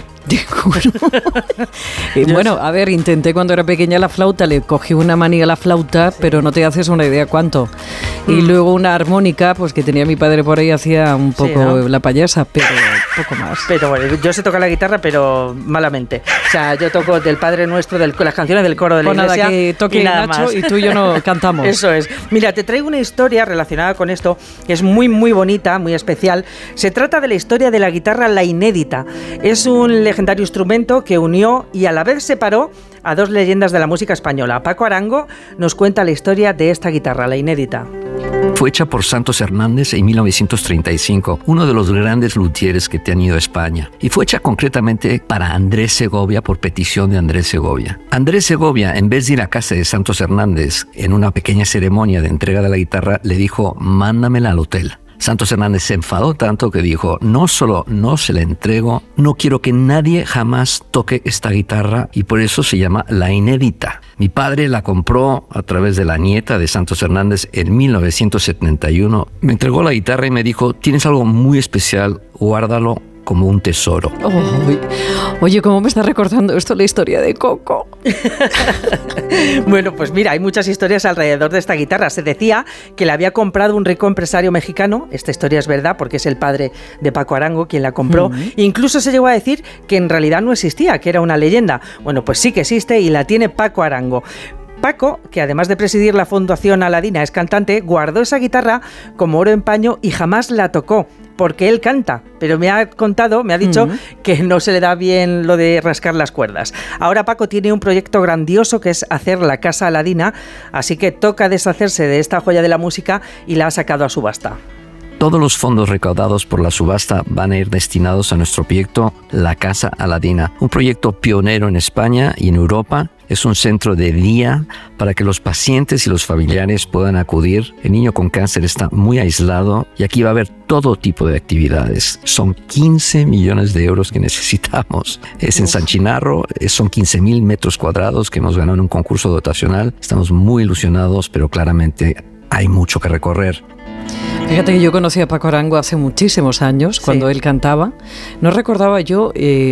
Y bueno, a ver, intenté cuando era pequeña la flauta, le cogí una manía a la flauta, pero no te haces una idea cuánto. Y luego una armónica, pues que tenía mi padre por ahí, hacía un poco la payasa, pero poco más. Pero bueno, yo sé tocar la guitarra, pero malamente. O sea, yo toco del Padre Nuestro, las canciones del coro de la iglesia. Nada, que toque y nada Nacho más. Y tú y yo no cantamos. Eso es. Mira, te traigo una historia relacionada con esto, que es muy, muy bonita, muy especial. Se trata de la historia de la guitarra La Inédita. Es un legendario instrumento que unió y a la vez separó a dos leyendas de la música española. Paco Arango nos cuenta la historia de esta guitarra, La Inédita. Fue hecha por Santos Hernández en 1935, uno de los grandes luthieres que ha tenido España. Y fue hecha concretamente para Andrés Segovia por petición de Andrés Segovia. Andrés Segovia, en vez de ir a casa de Santos Hernández en una pequeña ceremonia de entrega de la guitarra, le dijo: mándamela al hotel. Santos Hernández se enfadó tanto que dijo: no solo no se la entrego, no quiero que nadie jamás toque esta guitarra, y por eso se llama La Inédita. Mi padre la compró a través de la nieta de Santos Hernández en 1971. Me entregó la guitarra y me dijo: tienes algo muy especial, guárdalo como un tesoro. Oye, ¿cómo me está recordando esto la historia de Coco? Bueno, pues mira, hay muchas historias alrededor de esta guitarra. Se decía que la había comprado un rico empresario mexicano. Esta historia es verdad porque es el padre de Paco Arango quien la compró. Incluso se llegó a decir que en realidad no existía, que era una leyenda. Bueno, pues sí que existe y la tiene Paco Arango. Paco, que además de presidir la Fundación Aladina es cantante, guardó esa guitarra como oro en paño y jamás la tocó, porque él canta, pero me ha dicho que no se le da bien lo de rascar las cuerdas. Ahora Paco tiene un proyecto grandioso que es hacer la Casa Aladina, así que toca deshacerse de esta joya de la música y la ha sacado a subasta. Todos los fondos recaudados por la subasta van a ir destinados a nuestro proyecto La Casa Aladina, un proyecto pionero en España y en Europa. Es un centro de día para que los pacientes y los familiares puedan acudir. El niño con cáncer está muy aislado y aquí va a haber todo tipo de actividades. Son 15 millones de euros que necesitamos. Es en San Chinarro, son 15.000 metros cuadrados que hemos ganado en un concurso dotacional. Estamos muy ilusionados, pero claramente hay mucho que recorrer. Fíjate que yo conocí a Paco Arango hace muchísimos años, cuando él cantaba. No recordaba yo,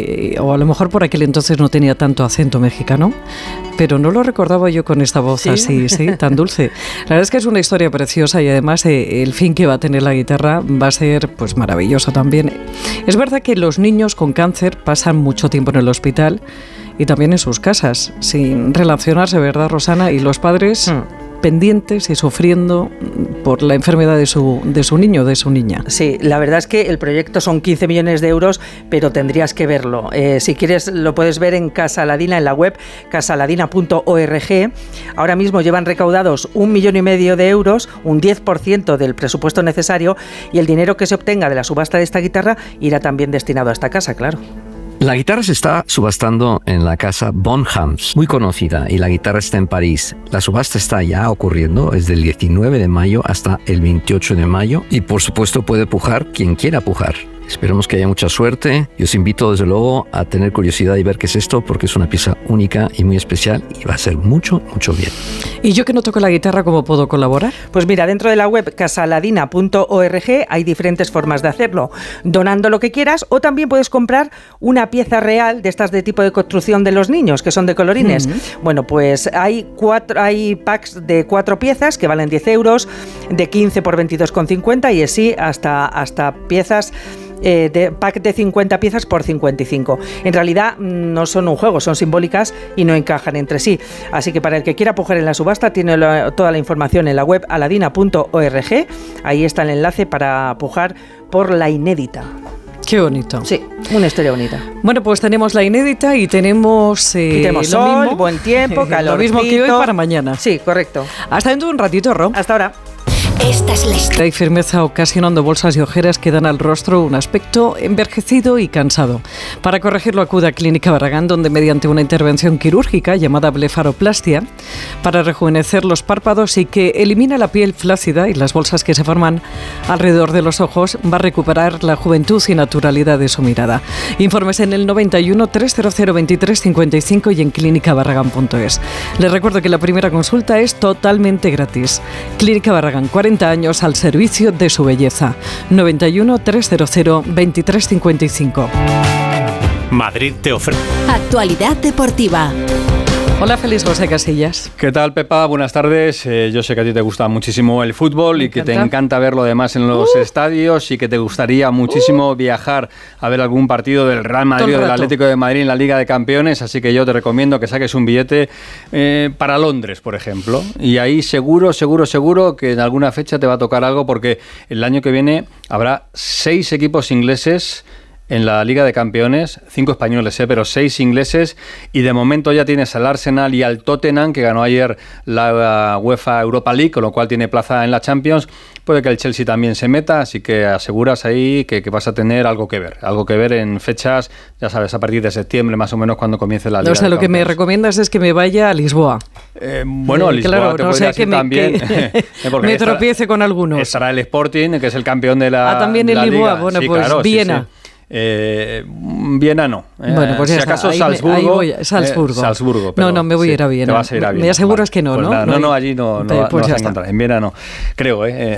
o a lo mejor por aquel entonces no tenía tanto acento mexicano, pero no lo recordaba yo con esta voz así, tan dulce. La verdad es que es una historia preciosa y además el fin que va a tener la guitarra va a ser pues maravilloso también. Es verdad que los niños con cáncer pasan mucho tiempo en el hospital y también en sus casas, sin relacionarse, ¿verdad, Rosana? Y los padres pendientes y sufriendo por la enfermedad de su niño, de su niña. Sí, la verdad es que el proyecto son 15 millones de euros, pero tendrías que verlo. Si quieres, lo puedes ver en Casa Aladina, en la web casaaladina.org. Ahora mismo llevan recaudados 1,5 millones de euros, un 10% del presupuesto necesario, y el dinero que se obtenga de la subasta de esta guitarra irá también destinado a esta casa, claro. La guitarra se está subastando en la casa Bonhams, muy conocida, y la guitarra está en París. La subasta está ya ocurriendo, es del 19 de mayo hasta el 28 de mayo, y por supuesto puede pujar quien quiera pujar. Esperemos que haya mucha suerte y os invito desde luego a tener curiosidad y ver qué es esto, porque es una pieza única y muy especial y va a ser mucho, mucho bien. ¿Y yo que no toco la guitarra, cómo puedo colaborar? Pues mira, dentro de la web casaladina.org hay diferentes formas de hacerlo, donando lo que quieras, o también puedes comprar una pieza real de estas de tipo de construcción de los niños, que son de colorines. Bueno, pues hay packs de 4 piezas que valen 10 euros, de 15 por 22,50 y así hasta piezas de pack de 50 piezas por 55. En realidad no son un juego, son simbólicas y no encajan entre sí. Así que para el que quiera pujar en la subasta tiene toda la información en la web aladina.org. Ahí está el enlace para pujar por la inédita. Qué bonito. Sí, una historia bonita. Bueno, pues tenemos la inédita y tenemos sol, mismo, buen tiempo, calor. Lo mismo que hoy para mañana. Sí, correcto. Hasta dentro de un ratito, Ro. Hasta ahora. Esta es la historia. Hay firmeza ocasionando bolsas y ojeras que dan al rostro un aspecto envejecido y cansado. Para corregirlo acude a Clínica Barragán, donde mediante una intervención quirúrgica llamada blefaroplastia, para rejuvenecer los párpados y que elimina la piel flácida y las bolsas que se forman alrededor de los ojos, va a recuperar la juventud y naturalidad de su mirada. Informes en el 91 300 23 55 y en clínicabarragán.es. Les recuerdo que la primera consulta es totalmente gratis. Clínica Barragán, 40 años al servicio de su belleza. 91 300 23 55. Madrid te ofrece. Actualidad deportiva. Hola, Félix José Casillas. ¿Qué tal, Pepa? Buenas tardes. Yo sé que a ti te gusta muchísimo el fútbol y que te encanta verlo además en los estadios y que te gustaría muchísimo viajar a ver algún partido del Real Madrid o del Atlético de Madrid en la Liga de Campeones, así que yo te recomiendo que saques un billete para Londres, por ejemplo, y ahí seguro que en alguna fecha te va a tocar algo, porque el año que viene habrá 6 equipos ingleses en la Liga de Campeones, 5 españoles, pero 6 ingleses, y de momento ya tienes al Arsenal y al Tottenham, que ganó ayer la UEFA Europa League, con lo cual tiene plaza en la Champions. Puede que el Chelsea también se meta, así que aseguras ahí que vas a tener algo que ver en fechas, ya sabes, a partir de septiembre más o menos, cuando comience la Liga de Campeones. Lo que me recomiendas es que me vaya a Lisboa. Bueno, Lisboa, claro, te no sé que también me tropiece con algunos. Estará el Sporting, que es el campeón de la también en Lisboa, bueno, sí, pues claro, Viena. Sí. Viena no. Bueno, pues si acaso Salzburgo. Salzburgo. No, me voy a ir a Viena. Te vas a ir a Viena. Me aseguras que no, pues ¿no? No, allí no vas a encontrar. En Viena no. Creo,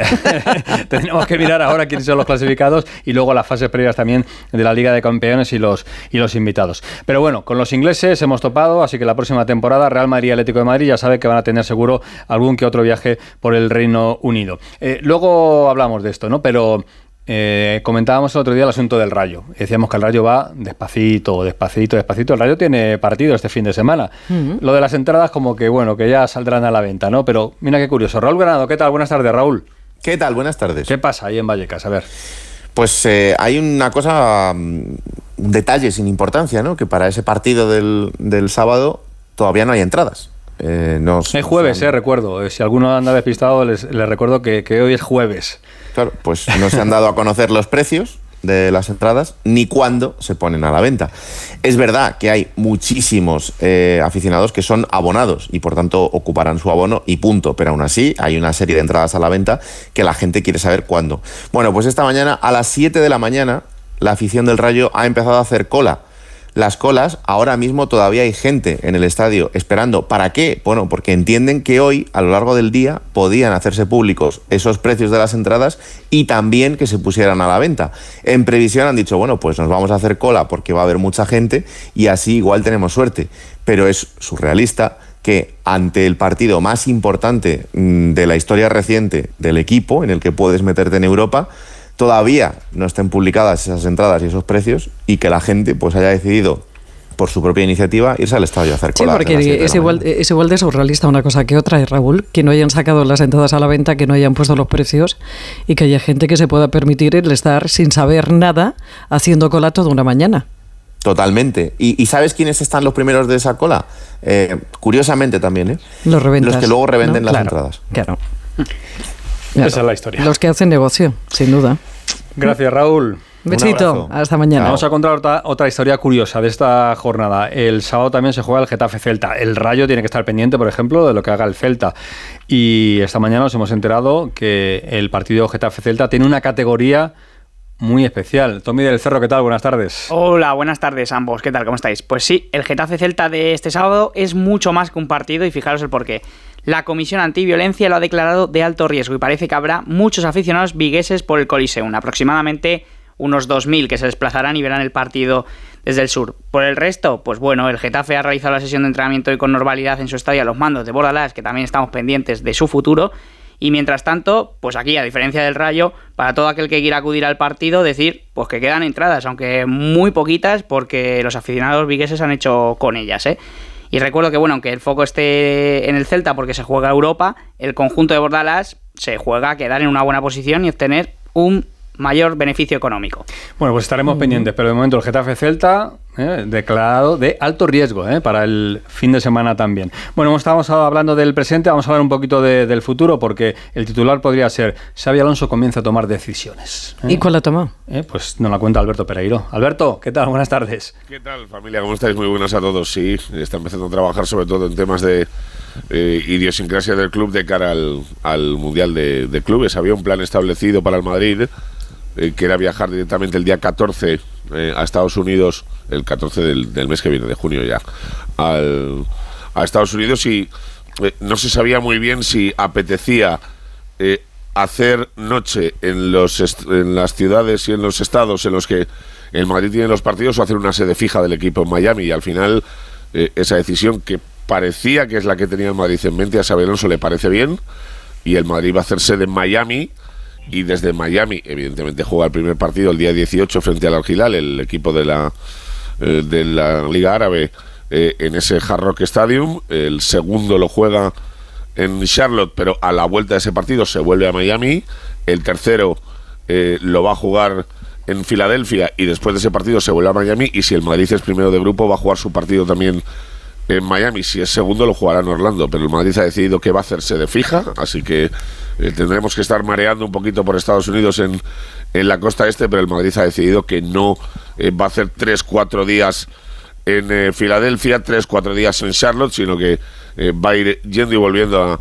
Tendremos que mirar ahora quiénes son los clasificados y luego las fases previas también de la Liga de Campeones y los invitados. Pero bueno, con los ingleses hemos topado, así que la próxima temporada Real Madrid y Atlético de Madrid ya sabe que van a tener seguro algún que otro viaje por el Reino Unido. Luego hablamos de esto, ¿no? Pero comentábamos el otro día el asunto del Rayo. Decíamos que el Rayo va despacito. El Rayo tiene partido este fin de semana. Lo de las entradas como que, bueno, que ya saldrán a la venta, ¿no? Pero mira qué curioso. Raúl Granado, ¿qué tal? Buenas tardes, Raúl. ¿Qué tal? Buenas tardes. ¿Qué pasa ahí en Vallecas? A ver. Pues hay una cosa, un detalle sin importancia, ¿no? Que para ese partido del sábado todavía no hay entradas. Es jueves, recuerdo. Si alguno anda despistado, les recuerdo que hoy es jueves. Claro, pues no se han dado a conocer los precios de las entradas ni cuándo se ponen a la venta. Es verdad que hay muchísimos aficionados que son abonados y por tanto ocuparán su abono y punto, pero aún así hay una serie de entradas a la venta que la gente quiere saber cuándo. Bueno, pues esta mañana a las 7 de la mañana la afición del Rayo ha empezado a hacer cola. Las colas, ahora mismo todavía hay gente en el estadio esperando. ¿Para qué? Bueno, porque entienden que hoy, a lo largo del día, podían hacerse públicos esos precios de las entradas y también que se pusieran a la venta. En previsión han dicho, bueno, pues nos vamos a hacer cola porque va a haber mucha gente y así igual tenemos suerte. Pero es surrealista que ante el partido más importante de la historia reciente del equipo, en el que puedes meterte en Europa, todavía no estén publicadas esas entradas y esos precios y que la gente pues haya decidido por su propia iniciativa irse al estadio a hacer cola. Sí, porque es igual de surrealista una cosa que otra, Raúl, que no hayan sacado las entradas a la venta, que no hayan puesto los precios y que haya gente que se pueda permitir el estar sin saber nada haciendo cola toda una mañana. Totalmente. ¿Y sabes quiénes están los primeros de esa cola? Curiosamente también, Los reventas. Los que luego revenden las entradas. Claro. Esa es la historia. Los que hacen negocio, sin duda. Gracias, Raúl. Besito, hasta mañana. Vamos a contar otra historia curiosa de esta jornada. El sábado también se juega el Getafe Celta. El Rayo tiene que estar pendiente, por ejemplo, de lo que haga el Celta. Y esta mañana nos hemos enterado que el partido Getafe Celta tiene una categoría muy especial. Tommy del Cerro, ¿qué tal? Buenas tardes. Hola, buenas tardes ambos. ¿Qué tal? ¿Cómo estáis? Pues sí, el Getafe Celta de este sábado es mucho más que un partido y fijaros el porqué. La Comisión Antiviolencia lo ha declarado de alto riesgo y parece que habrá muchos aficionados vigueses por el Coliseum, aproximadamente unos 2.000 que se desplazarán y verán el partido desde el sur. Por el resto, pues bueno, el Getafe ha realizado la sesión de entrenamiento y con normalidad en su estadio a los mandos de Bordalás, que también estamos pendientes de su futuro. Y mientras tanto, pues aquí, a diferencia del Rayo, para todo aquel que quiera acudir al partido, decir pues que quedan entradas, aunque muy poquitas, porque los aficionados vigueses han hecho con ellas, ¿eh? Y recuerdo que, bueno, aunque el foco esté en el Celta porque se juega Europa, el conjunto de Bordalás se juega a quedar en una buena posición y obtener un mayor beneficio económico. Bueno, pues estaremos pendientes, pero de momento el Getafe-Celta declarado de alto riesgo para el fin de semana también. Bueno, estamos hablando del presente, vamos a hablar un poquito del futuro, porque el titular podría ser: Xabi Alonso comienza a tomar decisiones. ¿Y cuál la tomó? Pues nos la cuenta Alberto Pereiro. Alberto, ¿qué tal? Buenas tardes. ¿Qué tal, familia? ¿Cómo estáis? Muy buenas a todos. Sí, está empezando a trabajar sobre todo en temas de idiosincrasia del club de cara al Mundial de Clubes. Había un plan establecido para el Madrid, que era viajar directamente el día 14 a Estados Unidos, el 14 del mes que viene, de junio ya, a Estados Unidos, y no se sabía muy bien si apetecía hacer noche en las ciudades y en los estados en los que el Madrid tiene los partidos, o hacer una sede fija del equipo en Miami. Y al final esa decisión, que parecía que es la que tenía el Madrid en mente, a Xabi Alonso le parece bien, y el Madrid va a hacer sede en Miami. Y desde Miami, evidentemente, juega el primer partido el día 18 frente al Al Hilal, el equipo de la Liga Árabe, en ese Hard Rock Stadium. El segundo lo juega en Charlotte, pero a la vuelta de ese partido se vuelve a Miami. El tercero lo va a jugar en Filadelfia, y después de ese partido se vuelve a Miami. Y si el Madrid es primero de grupo, va a jugar su partido también en Miami. Si es segundo, lo jugará en Orlando, pero el Madrid ha decidido que va a hacer sede fija, así que tendremos que estar mareando un poquito por Estados Unidos en la costa este, pero el Madrid ha decidido que no va a hacer 3-4 días en Filadelfia, 3-4 días en Charlotte, sino que va a ir yendo y volviendo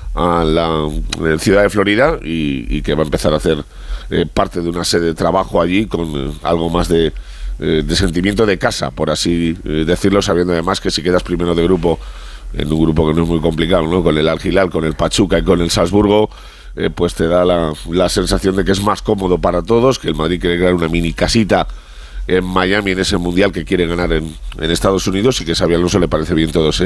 a la ciudad de Florida, y que va a empezar a hacer parte de una sede de trabajo allí, con algo más de sentimiento de casa, por así decirlo, sabiendo además que si quedas primero de grupo, en un grupo que no es muy complicado, ¿no?, con el Al Hilal, con el Pachuca y con el Salzburgo, pues te da la sensación de que es más cómodo para todos, que el Madrid quiere crear una mini casita en Miami, en ese mundial que quiere ganar en Estados Unidos, y que a Xabi Alonso le parece bien todo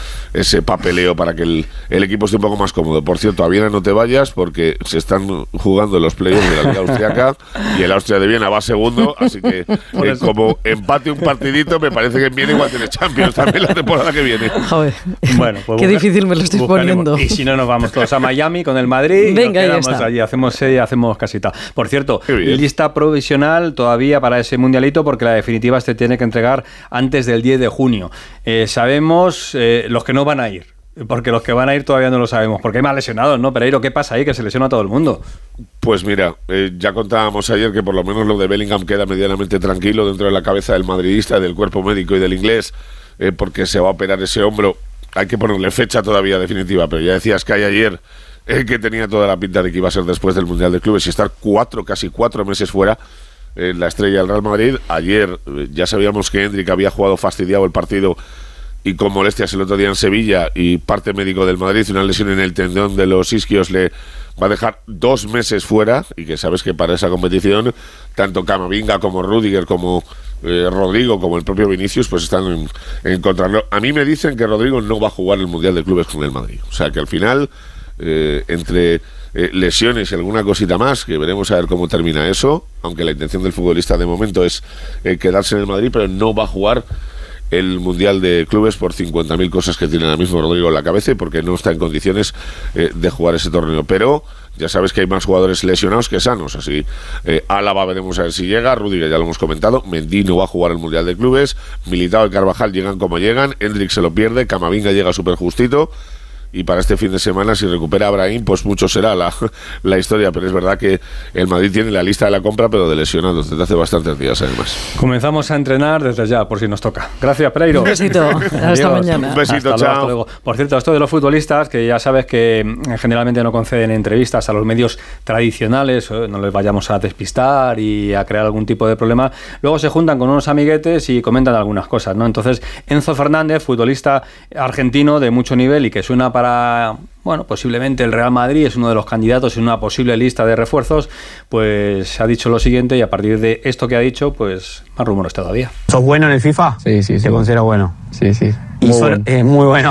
ese papeleo para que el equipo esté un poco más cómodo. Por cierto, a Viena no te vayas, porque se están jugando los playoffs de la Liga Austriaca y el Austria de Viena va segundo, así que como empate un partidito, me parece que en Viena igual tiene Champions también la temporada que viene. Joder, bueno, pues qué difícil me lo estoy poniendo. Y si no, nos vamos todos a Miami con el Madrid. Venga, y nos quedamos allí, hacemos casita. Por cierto, lista provisional todavía para ese mundialito, porque la definitiva se tiene que entregar antes del 10 de junio. Sabemos los que no van a ir, porque los que van a ir todavía no lo sabemos, porque hay más lesionados, ¿no, Pereiro? ¿Qué pasa ahí, que se lesiona a todo el mundo? Pues mira, ya contábamos ayer que por lo menos lo de Bellingham queda medianamente tranquilo dentro de la cabeza del madridista, del cuerpo médico y del inglés, porque se va a operar ese hombro. Hay que ponerle fecha todavía definitiva, pero ya decías que ayer que tenía toda la pinta de que iba a ser después del Mundial de Clubes, y estar casi 4 meses fuera. La estrella del Real Madrid. Ayer ya sabíamos que Endrick había jugado fastidiado el partido y con molestias el otro día en Sevilla, y parte médico del Madrid, una lesión en el tendón de los isquios, le va a dejar 2 meses fuera, y que sabes que para esa competición tanto Camavinga como Rüdiger como Rodrigo como el propio Vinicius pues están en contra. A mí me dicen que Rodrigo no va a jugar el Mundial de Clubes con el Madrid, o sea que al final entre lesiones y alguna cosita más, que veremos a ver cómo termina eso, aunque la intención del futbolista de momento es quedarse en el Madrid, pero no va a jugar el Mundial de Clubes por 50.000 cosas que tiene ahora mismo Rodrigo en la cabeza, y porque no está en condiciones de jugar ese torneo. Pero ya sabes que hay más jugadores lesionados que sanos, así Álava veremos a ver si llega, Rüdiger ya lo hemos comentado, Mendy no va a jugar el Mundial de Clubes, Militao y Carvajal llegan como llegan, Endrick se lo pierde, Camavinga llega súper justito. Y para este fin de semana, si recupera a Brahim, pues mucho será la historia. Pero es verdad que el Madrid tiene la lista de la compra, pero de lesionados desde hace bastantes días además. Comenzamos a entrenar desde ya, por si nos toca. Gracias, Pereiro. Un besito, hasta mañana. Un besito, hasta chao. Hasta luego. Por cierto, esto de los futbolistas, que ya sabes que generalmente no conceden entrevistas a los medios tradicionales, no les vayamos a despistar y a crear algún tipo de problema, luego se juntan con unos amiguetes y comentan algunas cosas, ¿no? Entonces, Enzo Fernández, futbolista argentino de mucho nivel y que suena para para... Bueno, posiblemente el Real Madrid es uno de los candidatos en una posible lista de refuerzos, pues ha dicho lo siguiente y a partir de esto que ha dicho, pues más rumores todavía. ¿Sos bueno en el FIFA? Sí. ¿Te considero bueno? Sí. Muy bueno.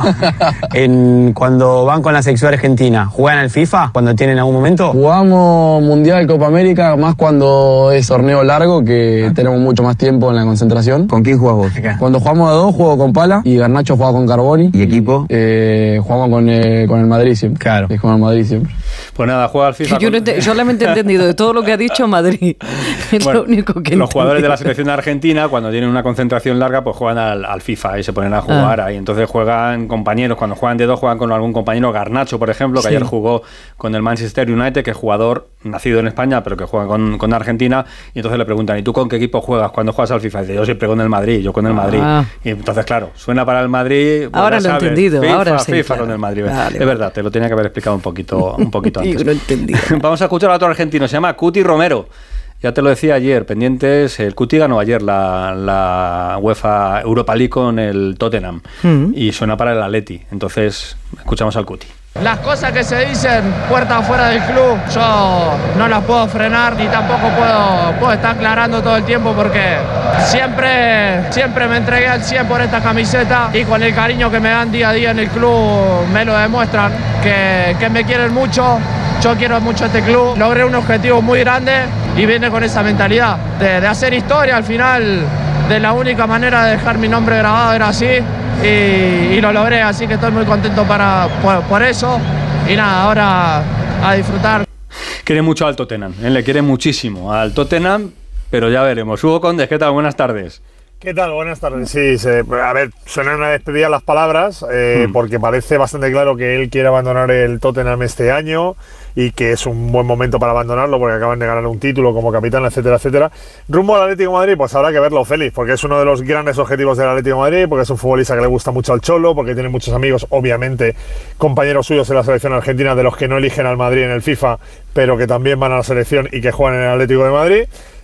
Cuando van con la selección argentina, ¿juegan al FIFA cuando tienen algún momento? Jugamos Mundial, Copa América, más cuando es torneo largo, que tenemos mucho más tiempo en la concentración. ¿Con quién jugás vos? Cuando jugamos a dos, juego con Pala y Garnacho juega con Carboni. ¿Y equipo? Jugamos con el Madrid siempre. Claro. Es con el Madrid siempre. Pues nada, juega al FIFA. Yo solamente he entendido de todo lo que ha dicho Madrid. Es bueno, lo único que los jugadores de la selección de Argentina, cuando tienen una concentración larga, pues juegan al FIFA y se ponen a jugar ahí. Entonces juegan compañeros, cuando juegan de dos, juegan con algún compañero. Garnacho, por ejemplo, que ayer jugó con el Manchester United, que es jugador nacido en España, pero que juega con Argentina. Y entonces le preguntan, ¿y tú con qué equipo juegas cuando juegas al FIFA? Y dice, yo siempre con el Madrid, yo con el Madrid. Y entonces, claro, suena para el Madrid. Pues ahora lo he entendido. FIFA claro. con el Madrid. Vale, es verdad, te lo tenía que haber explicado un poquito antes. Yo no entendí. Vamos a escuchar a otro argentino, se llama Cuti Romero. Ya te lo decía ayer, pendientes, el Cuti ganó ayer la UEFA Europa League con el Tottenham y suena para el Atleti. Entonces, escuchamos al Cuti. Las cosas que se dicen puerta afuera del club, yo no las puedo frenar ni tampoco puedo estar aclarando todo el tiempo porque siempre me entregué al 100 por esta camiseta y con el cariño que me dan día a día en el club me lo demuestran, que me quieren mucho. Yo quiero mucho este club, logré un objetivo muy grande y viene con esa mentalidad de hacer historia. Al final, de la única manera de dejar mi nombre grabado era así y lo logré, así que estoy muy contento por eso y nada, ahora a disfrutar. Quiere mucho al Tottenham, le quiere muchísimo al Tottenham, pero ya veremos. Hugo Condes, ¿qué tal? Buenas tardes. ¿Qué tal? Buenas tardes. Sí, a ver, suenan a despedida las palabras porque parece bastante claro que él quiere abandonar el Tottenham este año y que es un buen momento para abandonarlo porque acaban de ganar un título como capitán, etcétera, etcétera. Rumbo al Atlético de Madrid, pues habrá que verlo, Félix, porque es uno de los grandes objetivos del Atlético de Madrid, porque es un futbolista que le gusta mucho al Cholo, porque tiene muchos amigos, obviamente, compañeros suyos en la selección argentina, de los que no eligen al Madrid en el FIFA, pero que también van a la selección y que juegan en el Atlético de Madrid.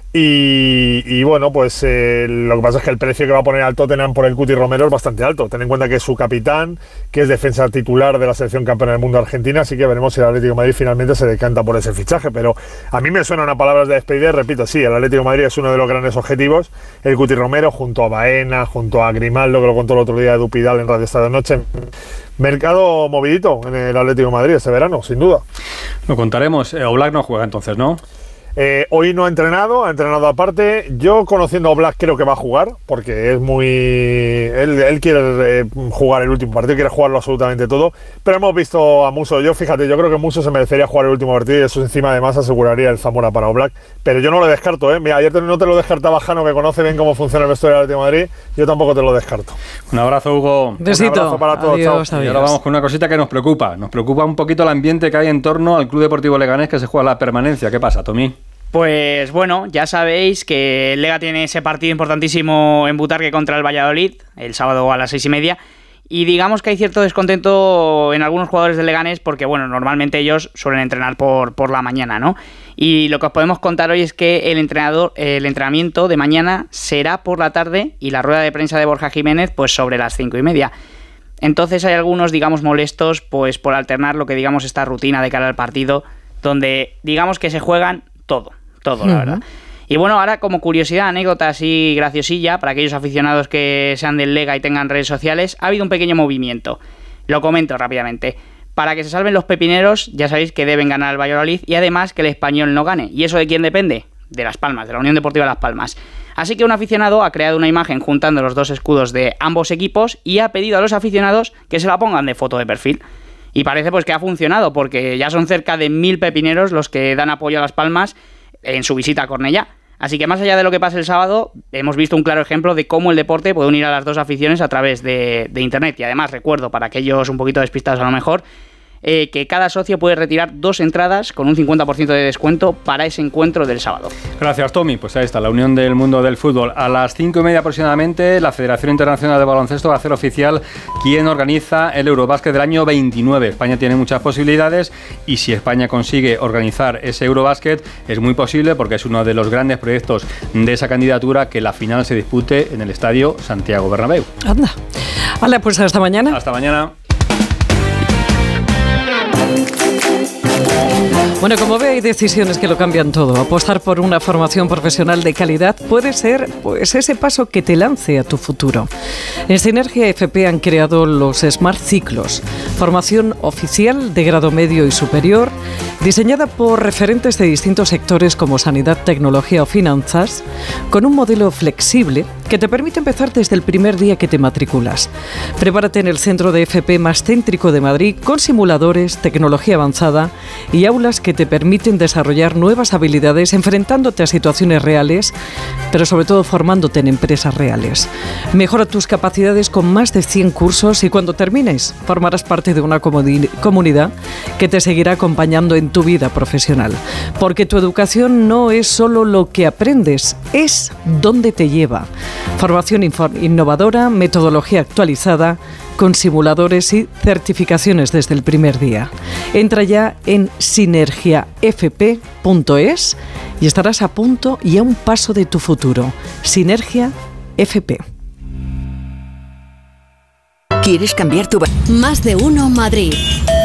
Y bueno, pues lo que pasa es que el precio que va a poner al Tottenham por el Cuti Romero es bastante alto. Ten en cuenta que es su capitán, que es defensa titular de la selección campeona del mundo argentina, así que veremos si el Atlético de Madrid finalmente se decanta por ese fichaje. Pero a mí me suenan a palabras de despedida y repito, sí, el Atlético de Madrid es uno de los grandes objetivos. El Cuti Romero junto a Baena, junto a Grimaldo, que lo contó el otro día Edu Pidal en Radio Estadio Noche. Mercado movidito en el Atlético de Madrid este verano, sin duda. Lo contaremos. Oblak no juega entonces, ¿no? Hoy no ha entrenado aparte. Yo, conociendo a Oblak, creo que va a jugar, porque es muy... Él quiere jugar el último partido, quiere jugarlo absolutamente todo, pero hemos visto a Musso. Yo creo que Musso se merecería jugar el último partido y eso encima además aseguraría el Zamora para Oblak, pero yo no lo descarto, Mira, ayer no te lo descartaba Jano, que conoce bien cómo funciona el vestuario del Atlético de Madrid, yo tampoco te lo descarto. Un abrazo, Hugo. Besito. Un abrazo para todos. Adiós, chao. Y ahora vamos con una cosita que nos preocupa un poquito el ambiente que hay en torno al Club Deportivo Leganés, que se juega la permanencia. ¿Qué pasa, Tommy? Pues bueno, ya sabéis que el Lega tiene ese partido importantísimo en Butarque contra el Valladolid, el sábado a las 6:30, y digamos que hay cierto descontento en algunos jugadores del Leganés porque, bueno, normalmente ellos suelen entrenar por la mañana, ¿no? Y lo que os podemos contar hoy es que el entrenamiento de mañana será por la tarde y la rueda de prensa de Borja Jiménez pues sobre las 5:30. Entonces hay algunos, digamos, molestos pues por alternar lo que digamos esta rutina de cara al partido, donde digamos que se juegan todo, la verdad. Y bueno, ahora como curiosidad, anécdota así graciosilla para aquellos aficionados que sean del Lega y tengan redes sociales, ha habido un pequeño movimiento. Lo comento rápidamente. Para que se salven los pepineros, ya sabéis que deben ganar el Valladolid y además que el Español no gane. ¿Y eso de quién depende? De Las Palmas, de la Unión Deportiva Las Palmas. Así que un aficionado ha creado una imagen juntando los dos escudos de ambos equipos y ha pedido a los aficionados que se la pongan de foto de perfil. Y parece pues que ha funcionado, porque ya son cerca de 1000 pepineros los que dan apoyo a Las Palmas en su visita a Cornellá. Así que más allá de lo que pase el sábado, hemos visto un claro ejemplo de cómo el deporte puede unir a las dos aficiones a través de internet. Y además recuerdo, para aquellos un poquito despistados a lo mejor, que cada socio puede retirar 2 entradas con un 50% de descuento para ese encuentro del sábado. Gracias, Tommy. Pues ahí está, la unión del mundo del fútbol. A las 5:30 aproximadamente, la Federación Internacional de Baloncesto va a hacer oficial quién organiza el Eurobásquet del año 29. España tiene muchas posibilidades y si España consigue organizar ese Eurobásquet, es muy posible, porque es uno de los grandes proyectos de esa candidatura, que la final se dispute en el Estadio Santiago Bernabéu. Anda. Vale, pues hasta mañana. Hasta mañana. Bueno, como ve, hay decisiones que lo cambian todo. Apostar por una formación profesional de calidad puede ser pues ese paso que te lance a tu futuro. En Sinergia FP han creado los Smart Ciclos, formación oficial de grado medio y superior, diseñada por referentes de distintos sectores como sanidad, tecnología o finanzas, con un modelo flexible que te permite empezar desde el primer día que te matriculas. Prepárate en el centro de FP más céntrico de Madrid, con simuladores, tecnología avanzada y aulas que te permiten desarrollar nuevas habilidades enfrentándote a situaciones reales, pero sobre todo formándote en empresas reales. Mejora tus capacidades con más de 100 cursos y cuando termines formarás parte de una comunidad que te seguirá acompañando en tu vida profesional. Porque tu educación no es solo lo que aprendes, es dónde te lleva. Formación innovadora, metodología actualizada, con simuladores y certificaciones desde el primer día. Entra ya en sinergiafp.es y estarás a punto y a un paso de tu futuro. Sinergia FP. ¿Quieres cambiar tu... Más de uno Madrid.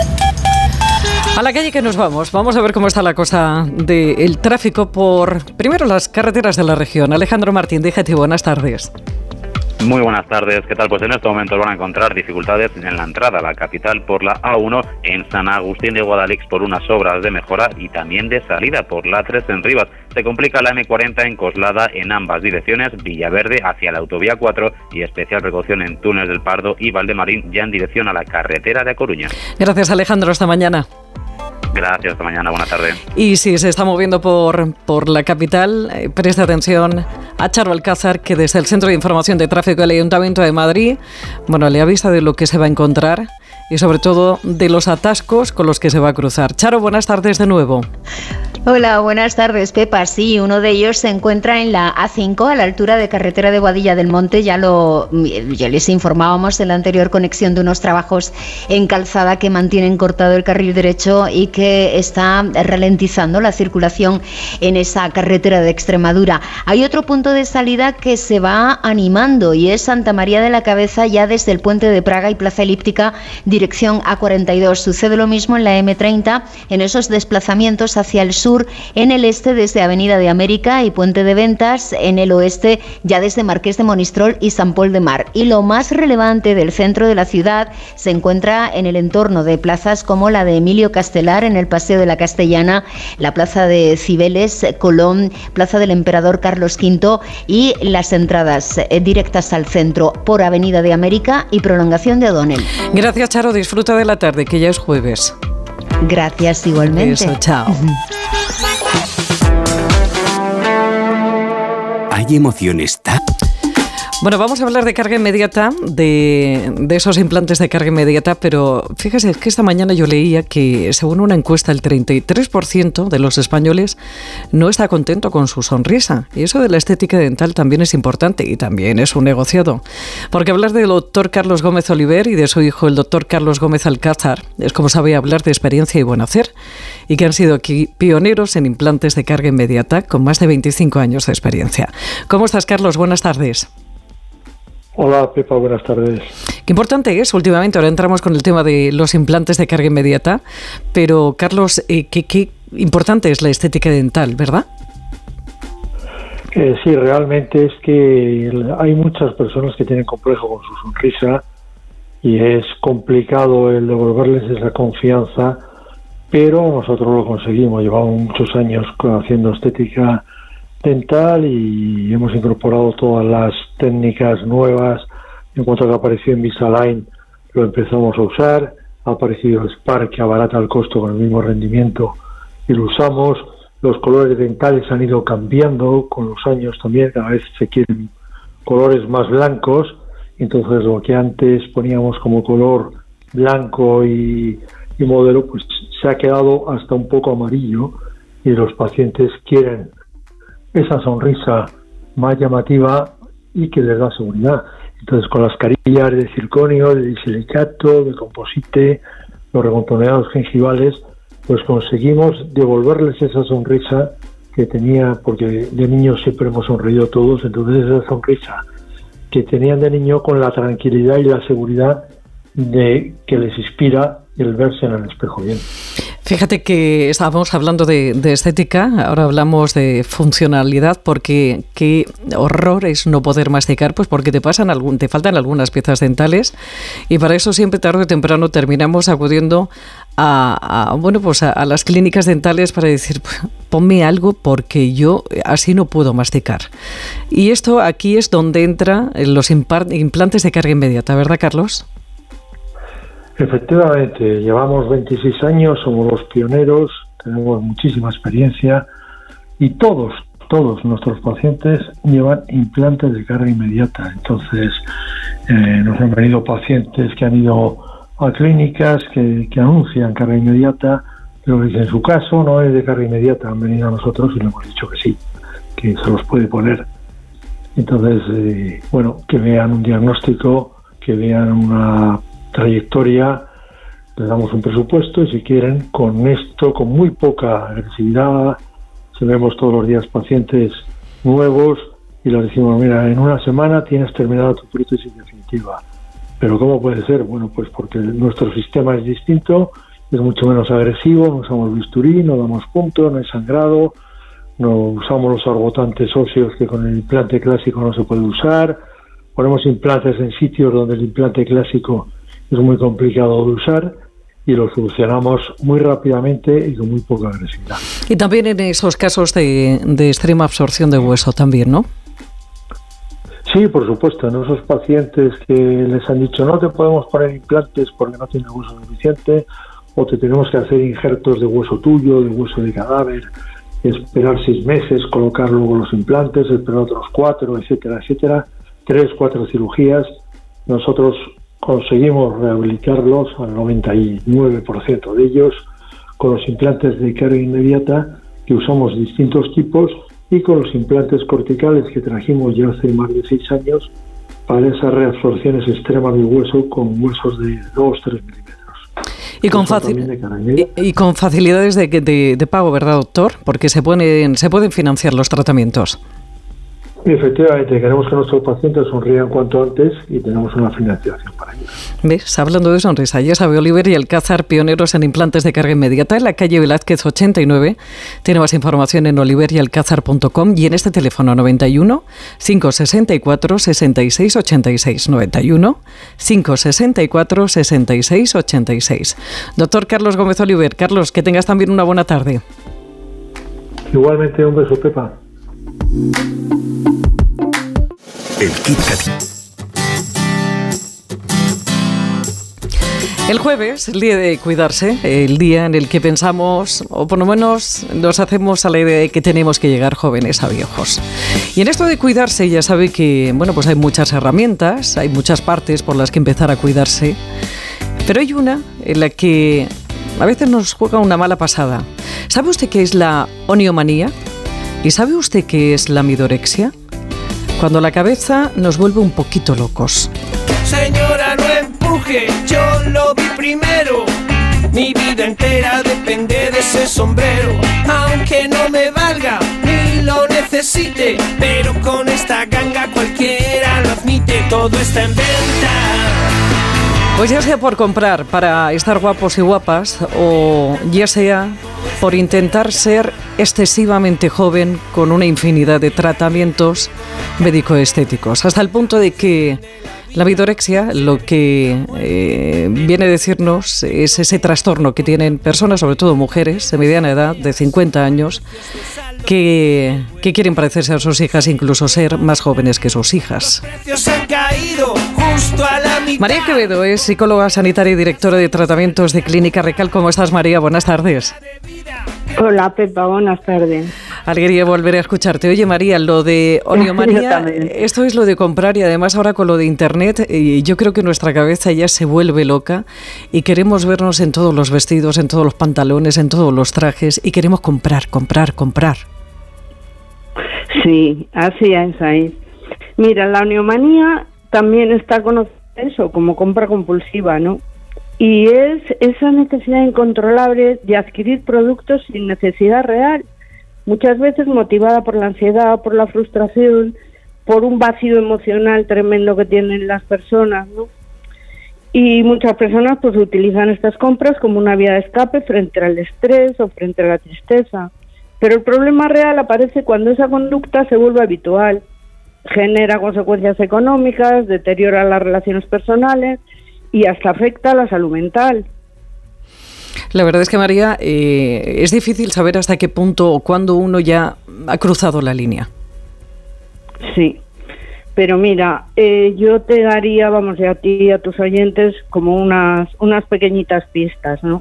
A la calle que nos vamos. Vamos a ver cómo está la cosa del tráfico por, primero, las carreteras de la región. Alejandro Martín, de GT, buenas tardes. Muy buenas tardes, ¿qué tal? Pues en este momento van a encontrar dificultades en la entrada a la capital por la A1 en San Agustín de Guadalix por unas obras de mejora y también de salida por la 3 en Rivas. Se complica la M40 en Coslada en ambas direcciones, Villaverde hacia la autovía 4 y especial precaución en Túnez del Pardo y Valdemarín ya en dirección a la carretera de A Coruña. Gracias, Alejandro, hasta mañana. Gracias, hasta mañana, buena tarde. Y si se está moviendo por la capital, preste atención a Charo Alcázar, que desde el Centro de Información de Tráfico del Ayuntamiento de Madrid, bueno, le avisa de lo que se va a encontrar y sobre todo de los atascos con los que se va a cruzar. Charo, buenas tardes de nuevo. Hola, buenas tardes, Pepa. Sí, uno de ellos se encuentra en la A5, a la altura de carretera de Boadilla del Monte. Ya les informábamos en la anterior conexión de unos trabajos en calzada que mantienen cortado el carril derecho y que está ralentizando la circulación en esa carretera de Extremadura. Hay otro punto de salida que se va animando y es Santa María de la Cabeza, ya desde el Puente de Praga y Plaza Elíptica, dirección A42. Sucede lo mismo en la M30, en esos desplazamientos hacia el sur, en el este desde Avenida de América y Puente de Ventas, en el oeste ya desde Marqués de Monistrol y Sant Pol de Mar. Y lo más relevante del centro de la ciudad se encuentra en el entorno de plazas como la de Emilio Castelar, en el Paseo de la Castellana, la Plaza de Cibeles, Colón, Plaza del Emperador Carlos V y las entradas directas al centro por Avenida de América y prolongación de O'Donnell. Gracias, Charo, disfruta de la tarde, que ya es jueves. Gracias, igualmente. Eso, chao. Hay emociones tan... Bueno, vamos a hablar de carga inmediata, de esos implantes de carga inmediata, pero fíjese, es que esta mañana yo leía que, según una encuesta, el 33% de los españoles no está contento con su sonrisa. Y eso de la estética dental también es importante y también es un negociado. Porque hablar del doctor Carlos Gómez Oliver y de su hijo, el doctor Carlos Gómez Alcázar, es como sabe hablar de experiencia y buen hacer, y que han sido aquí pioneros en implantes de carga inmediata con más de 25 años de experiencia. ¿Cómo estás, Carlos? Buenas tardes. Hola, Pepa, buenas tardes. Qué importante es últimamente, ahora entramos con el tema de los implantes de carga inmediata, pero Carlos, qué importante es la estética dental, ¿verdad? Sí, realmente es que hay muchas personas que tienen complejo con su sonrisa y es complicado el devolverles esa confianza, pero nosotros lo conseguimos. Llevamos muchos años haciendo estética dental y hemos incorporado todas las técnicas nuevas. En cuanto a que apareció Invisalign, lo empezamos a usar. Ha aparecido el Spark, que abarata el costo con el mismo rendimiento, y lo usamos. Los colores dentales han ido cambiando con los años también, cada vez se quieren colores más blancos, entonces lo que antes poníamos como color blanco y modelo, pues se ha quedado hasta un poco amarillo, y los pacientes quieren esa sonrisa más llamativa y que les da seguridad. Entonces, con las carillas de circonio, de disilicato, de composite, los recontoneados gengivales, pues conseguimos devolverles esa sonrisa que tenía, porque de niños siempre hemos sonreído todos, entonces esa sonrisa que tenían de niño con la tranquilidad y la seguridad de que les inspira el verse en el espejo bien. Fíjate que estábamos hablando de estética, ahora hablamos de funcionalidad, porque qué horror es no poder masticar, pues porque te faltan algunas piezas dentales, y para eso siempre tarde o temprano terminamos acudiendo a las clínicas dentales para decir, ponme algo porque yo así no puedo masticar. Y esto aquí es donde entran los implantes de carga inmediata, ¿verdad, Carlos? Efectivamente, llevamos 26 años, somos los pioneros, tenemos muchísima experiencia y todos nuestros pacientes llevan implantes de carga inmediata. Entonces, nos han venido pacientes que han ido a clínicas que anuncian carga inmediata, pero que en su caso no es de carga inmediata, han venido a nosotros y le hemos dicho que sí, que se los puede poner. Entonces, que vean un diagnóstico, que vean una trayectoria, les damos un presupuesto y si quieren, con esto, con muy poca agresividad, si vemos todos los días pacientes nuevos y les decimos, mira, en una semana tienes terminado tu prótesis definitiva. ¿Pero cómo puede ser? Bueno, pues porque nuestro sistema es distinto, es mucho menos agresivo, no usamos bisturí, no damos punto, no hay sangrado, no usamos los argotantes óseos que con el implante clásico no se puede usar, ponemos implantes en sitios donde el implante clásico es muy complicado de usar y lo solucionamos muy rápidamente y con muy poca agresividad. Y también en esos casos de extrema absorción de hueso también, ¿no? Sí, por supuesto, en esos pacientes que les han dicho no te podemos poner implantes porque no tienes hueso suficiente o te tenemos que hacer injertos de hueso tuyo, de hueso de cadáver, esperar 6 meses, colocar luego los implantes, esperar otros 4, etcétera, etcétera, 3, 4 cirugías, nosotros conseguimos rehabilitarlos al 99% de ellos con los implantes de carga inmediata, que usamos distintos tipos, y con los implantes corticales que trajimos ya hace más de 6 años para esas reabsorciones extremas del hueso con huesos de 2-3 milímetros. Y con facilidades de pago, ¿verdad, doctor? Porque se pueden financiar los tratamientos. Efectivamente, queremos que nuestros pacientes sonrían cuanto antes y tenemos una financiación para ellos. ¿Ves? Hablando de sonrisa, ya sabe, Oliver y Alcázar, pioneros en implantes de carga inmediata en la calle Velázquez 89. Tiene más información en oliveryalcázar.com y en este teléfono 91 564 66 86 91 564 66 86. Doctor Carlos Gómez Oliver. Carlos, que tengas también una buena tarde. Igualmente, un beso, Pepa. El Kit Kat. El jueves, el día de cuidarse, el día en el que pensamos, o por lo menos nos hacemos a la idea de que tenemos que llegar jóvenes a viejos. Y en esto de cuidarse ya sabe que, pues hay muchas herramientas, hay muchas partes por las que empezar a cuidarse, pero hay una en la que a veces nos juega una mala pasada. ¿Sabe usted qué es la oniomanía? ¿Y sabe usted qué es la midorexia? Cuando la cabeza nos vuelve un poquito locos. Señora, no empuje, yo lo vi primero. Mi vida entera depende de ese sombrero. Aunque no me valga ni lo necesite, pero con esta ganga cualquiera lo admite. Todo está en venta. Pues ya sea por comprar para estar guapos y guapas, o ya sea por intentar ser excesivamente joven con una infinidad de tratamientos médico-estéticos, hasta el punto de que la midorexia lo que viene a decirnos es ese trastorno que tienen personas, sobre todo mujeres de mediana edad, de 50 años, que quieren parecerse a sus hijas, incluso ser más jóvenes que sus hijas. María Quevedo es psicóloga sanitaria y directora de tratamientos de Clínica Recal. ¿Cómo estás, María? Buenas tardes. Hola, Pepa, buenas tardes. Alegría volver a escucharte. Oye, María, lo de oniomanía, esto es lo de comprar, y además ahora con lo de Internet, yo creo que nuestra cabeza ya se vuelve loca y queremos vernos en todos los vestidos, en todos los pantalones, en todos los trajes, y queremos comprar, comprar, comprar. Sí, así es ahí. Mira, la oniomanía también está conocida eso como compra compulsiva, ¿no? Y es esa necesidad incontrolable de adquirir productos sin necesidad real, muchas veces motivada por la ansiedad, por la frustración, por un vacío emocional tremendo que tienen las personas, ¿no? Y muchas personas pues utilizan estas compras como una vía de escape frente al estrés o frente a la tristeza. Pero el problema real aparece cuando esa conducta se vuelve habitual. Genera consecuencias económicas, deteriora las relaciones personales y hasta afecta a la salud mental. La verdad es que, María, es difícil saber hasta qué punto o cuándo uno ya ha cruzado la línea. Sí, pero mira, yo te daría, vamos, a ti y a tus oyentes, como unas pequeñitas pistas, ¿no?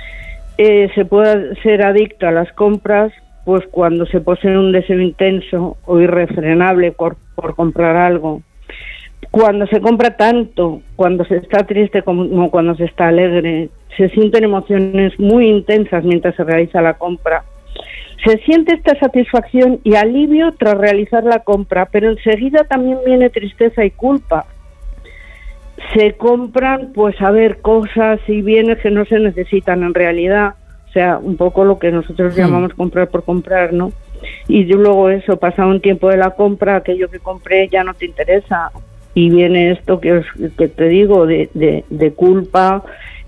Se puede ser adicto a las compras pues cuando se posee un deseo intenso o irrefrenable por comprar algo. Cuando se compra tanto, cuando se está triste como cuando se está alegre, se sienten emociones muy intensas mientras se realiza la compra. Se siente esta satisfacción y alivio tras realizar la compra, pero enseguida también viene tristeza y culpa. Se compran, pues, a ver, cosas y bienes que no se necesitan en realidad, o sea, un poco lo que nosotros llamamos comprar por comprar, ¿no? Y luego eso, pasado un tiempo de la compra, aquello que compré ya no te interesa. Y viene esto que te digo, de culpa,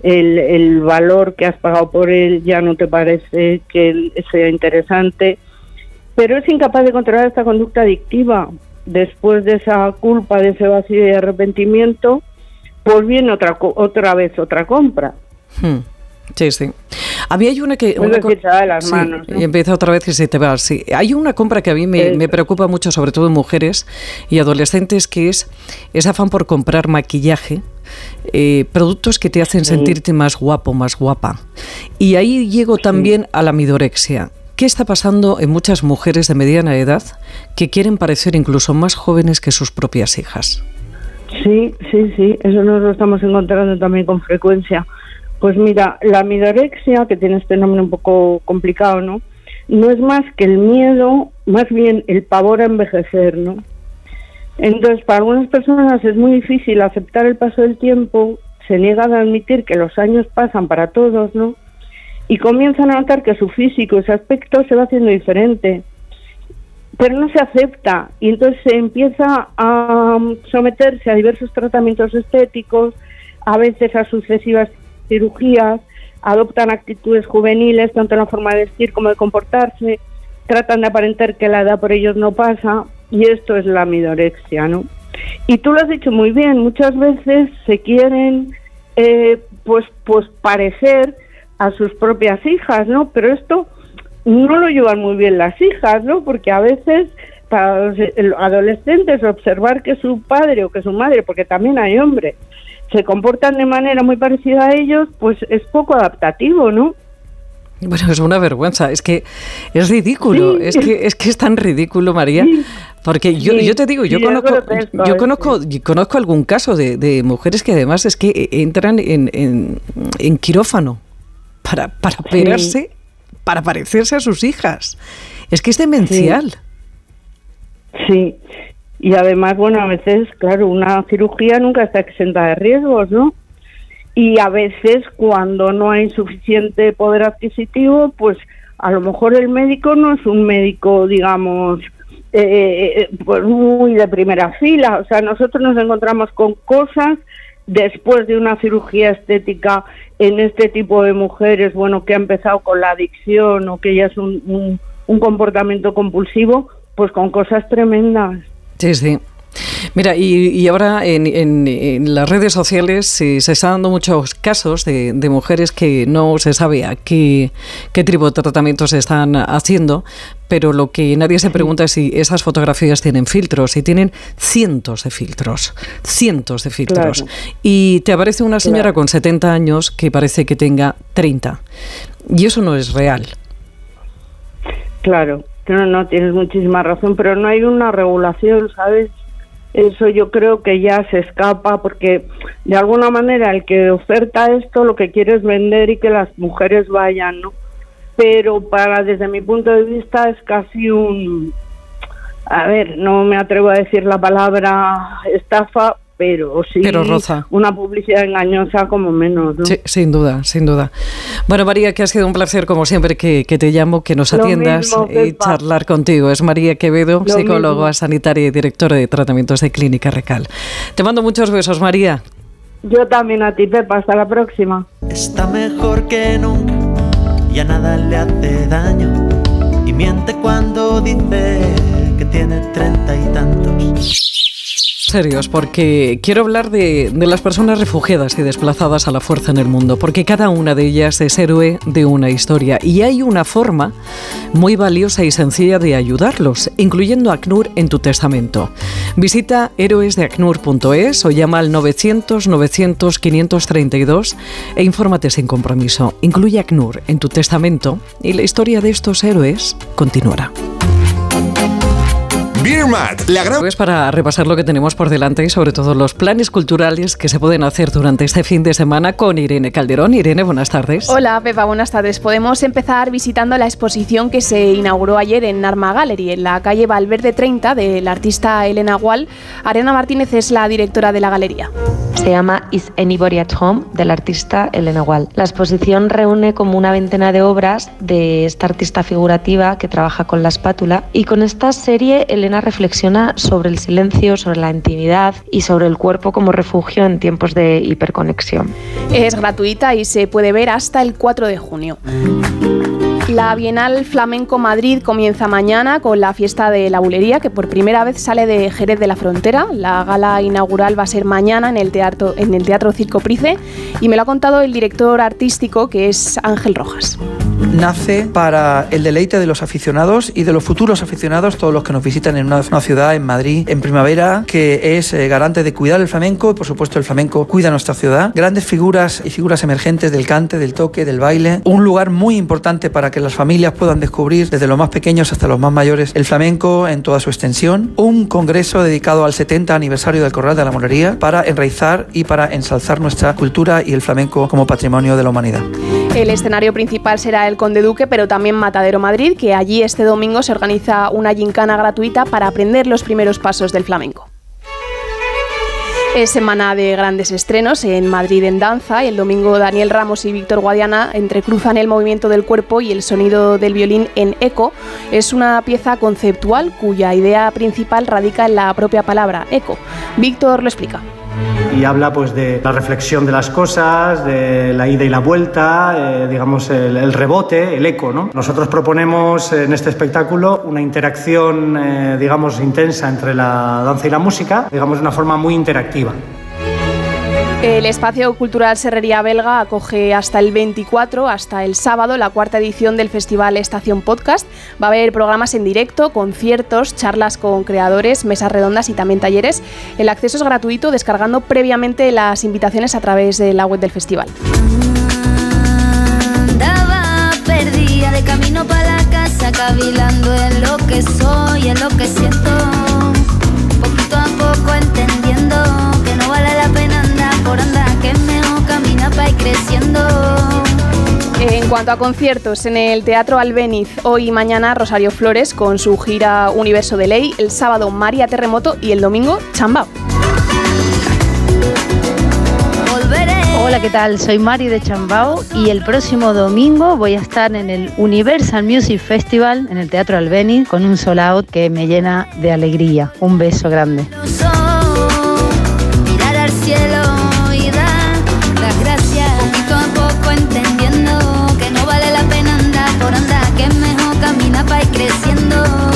el valor que has pagado por él ya no te parece que sea interesante, pero es incapaz de controlar esta conducta adictiva. Después de esa culpa, de ese vacío y arrepentimiento, pues viene otra vez otra compra. Sí, sí. A mí hay una que... se va de las manos, ¿no? Y empieza otra vez y se te va. Sí. Hay una compra que a mí me preocupa mucho, sobre todo en mujeres y adolescentes, que es ese afán por comprar maquillaje, productos que te hacen sentirte más guapo, más guapa. Y ahí llego también a la midorexia. ¿Qué está pasando en muchas mujeres de mediana edad que quieren parecer incluso más jóvenes que sus propias hijas? Sí, eso nos lo estamos encontrando también con frecuencia. Pues mira, la midorexia, que tiene este nombre un poco complicado, ¿no? No es más que el miedo, más bien el pavor a envejecer, ¿no? Entonces, para algunas personas es muy difícil aceptar el paso del tiempo, se niegan a admitir que los años pasan para todos, ¿no? Y comienzan a notar que su físico, ese aspecto, se va haciendo diferente. Pero no se acepta, y entonces se empieza a someterse a diversos tratamientos estéticos, a veces a sucesivas cirugías, adoptan actitudes juveniles, tanto en la forma de vestir como de comportarse, tratan de aparentar que la edad por ellos no pasa, y esto es la midorexia, ¿no? Y tú lo has dicho muy bien, muchas veces se quieren pues parecer a sus propias hijas, ¿no? Pero esto no lo llevan muy bien las hijas, ¿no? Porque a veces para los adolescentes observar que su padre o que su madre, porque también hay hombres, se comportan de manera muy parecida a ellos, pues es poco adaptativo, ¿no? Bueno, es una vergüenza, es que es ridículo, sí. es que es tan ridículo, María, porque yo te digo, yo conozco algún caso de mujeres que además es que entran en quirófano para operarse, para parecerse a sus hijas. Es que es demencial. Sí. Y además, bueno, a veces, claro, una cirugía nunca está exenta de riesgos, ¿no? Y a veces, cuando no hay suficiente poder adquisitivo, pues a lo mejor el médico no es un médico, digamos, pues muy de primera fila. O sea, nosotros nos encontramos con cosas después de una cirugía estética en este tipo de mujeres, bueno, que ha empezado con la adicción o que ya es un comportamiento compulsivo, pues con cosas tremendas. Sí, sí. Mira, y ahora en las redes sociales se está dando muchos casos de mujeres que no se sabe a qué tipo de tratamientos se están haciendo, pero lo que nadie se pregunta es si esas fotografías tienen filtros, y tienen cientos de filtros. Claro. Y te aparece una señora con 70 años que parece que tenga 30, y eso no es real. Claro. No, tienes muchísima razón, pero no hay una regulación, ¿sabes? Eso yo creo que ya se escapa, porque de alguna manera el que oferta esto lo que quiere es vender y que las mujeres vayan, ¿no? Pero desde mi punto de vista es casi no me atrevo a decir la palabra estafa, pero sí, roza. Una publicidad engañosa como menos, ¿no? Sí, sin duda. Bueno, María, que ha sido un placer como siempre que te llamo, que nos atiendas y charlar contigo. Es María Quevedo, psicóloga sanitaria y directora de tratamientos de Clínica Recal. Te mando muchos besos, María. Yo también a ti, Pepa. Hasta la próxima. Está mejor que nunca, ya nada le hace daño y miente cuando dice que tiene 30 y tantos. Serios, porque quiero hablar de las personas refugiadas y desplazadas a la fuerza en el mundo, porque cada una de ellas es héroe de una historia y hay una forma muy valiosa y sencilla de ayudarlos, incluyendo ACNUR en tu testamento. Visita héroesdeacnur.es o llama al 900-900-532 e infórmate sin compromiso. Incluye ACNUR en tu testamento y la historia de estos héroes continuará. Beer Mat, la gran... Pues para repasar lo que tenemos por delante y sobre todo los planes culturales que se pueden hacer durante este fin de semana con Irene Calderón. Irene, buenas tardes. Hola, Pepa, buenas tardes. Podemos empezar visitando la exposición que se inauguró ayer en Narma Gallery, en la calle Valverde 30, del artista Elena Gual. Ariana Martínez es la directora de la galería. Se llama Is Anybody at Home, del artista Elena Gual. La exposición reúne como una veintena de obras de esta artista figurativa que trabaja con la espátula, y con esta serie Elena reflexiona sobre el silencio, sobre la intimidad y sobre el cuerpo como refugio en tiempos de hiperconexión. Es gratuita y se puede ver hasta el 4 de junio. La Bienal Flamenco Madrid comienza mañana con la fiesta de la bulería, que por primera vez sale de Jerez de la Frontera. La gala inaugural va a ser mañana en el Teatro Circo Price, y me lo ha contado el director artístico, que es Ángel Rojas. Nace para el deleite de los aficionados y de los futuros aficionados, todos los que nos visitan en una ciudad, en Madrid, en primavera, que es garante de cuidar el flamenco, y por supuesto el flamenco cuida nuestra ciudad. Grandes figuras y figuras emergentes del cante, del toque, del baile. Un lugar muy importante para que las familias puedan descubrir, desde los más pequeños hasta los más mayores, el flamenco en toda su extensión. Un congreso dedicado al 70 aniversario del Corral de la Molería para enraizar y para ensalzar nuestra cultura y el flamenco como patrimonio de la humanidad. El escenario principal será el Conde Duque, pero también Matadero Madrid, que allí este domingo se organiza una gincana gratuita para aprender los primeros pasos del flamenco. Es semana de grandes estrenos en Madrid en danza, y el domingo Daniel Ramos y Víctor Guadiana entrecruzan el movimiento del cuerpo y el sonido del violín en eco. Es una pieza conceptual cuya idea principal radica en la propia palabra eco. Víctor lo explica. Y habla pues de la reflexión de las cosas, de la ida y la vuelta, digamos el rebote, el eco, ¿no? Nosotros proponemos en este espectáculo una interacción, digamos, intensa entre la danza y la música, digamos de una forma muy interactiva. El Espacio Cultural Serrería Belga acoge hasta el 24, hasta el sábado, la cuarta edición del Festival Estación Podcast. Va a haber programas en directo, conciertos, charlas con creadores, mesas redondas y también talleres. El acceso es gratuito, descargando previamente las invitaciones a través de la web del festival. Andaba perdida de camino para la casa, cavilando en lo que soy, en lo que siento. Poquito a poco entendiendo que no vale la pena por andar, que mejor camina para ir creciendo. En cuanto a conciertos, en el Teatro Albéniz, hoy y mañana Rosario Flores con su gira Universo de Ley, el sábado María Terremoto y el domingo Chambao. Hola, ¿qué tal? Soy Mari de Chambao y el próximo domingo voy a estar en el Universal Music Festival en el Teatro Albéniz con un sold out que me llena de alegría. Un beso grande. Mirar al cielo y dar las gracias, poquito a poco entendiendo que no vale la pena andar por andar, que es mejor caminar para ir creciendo.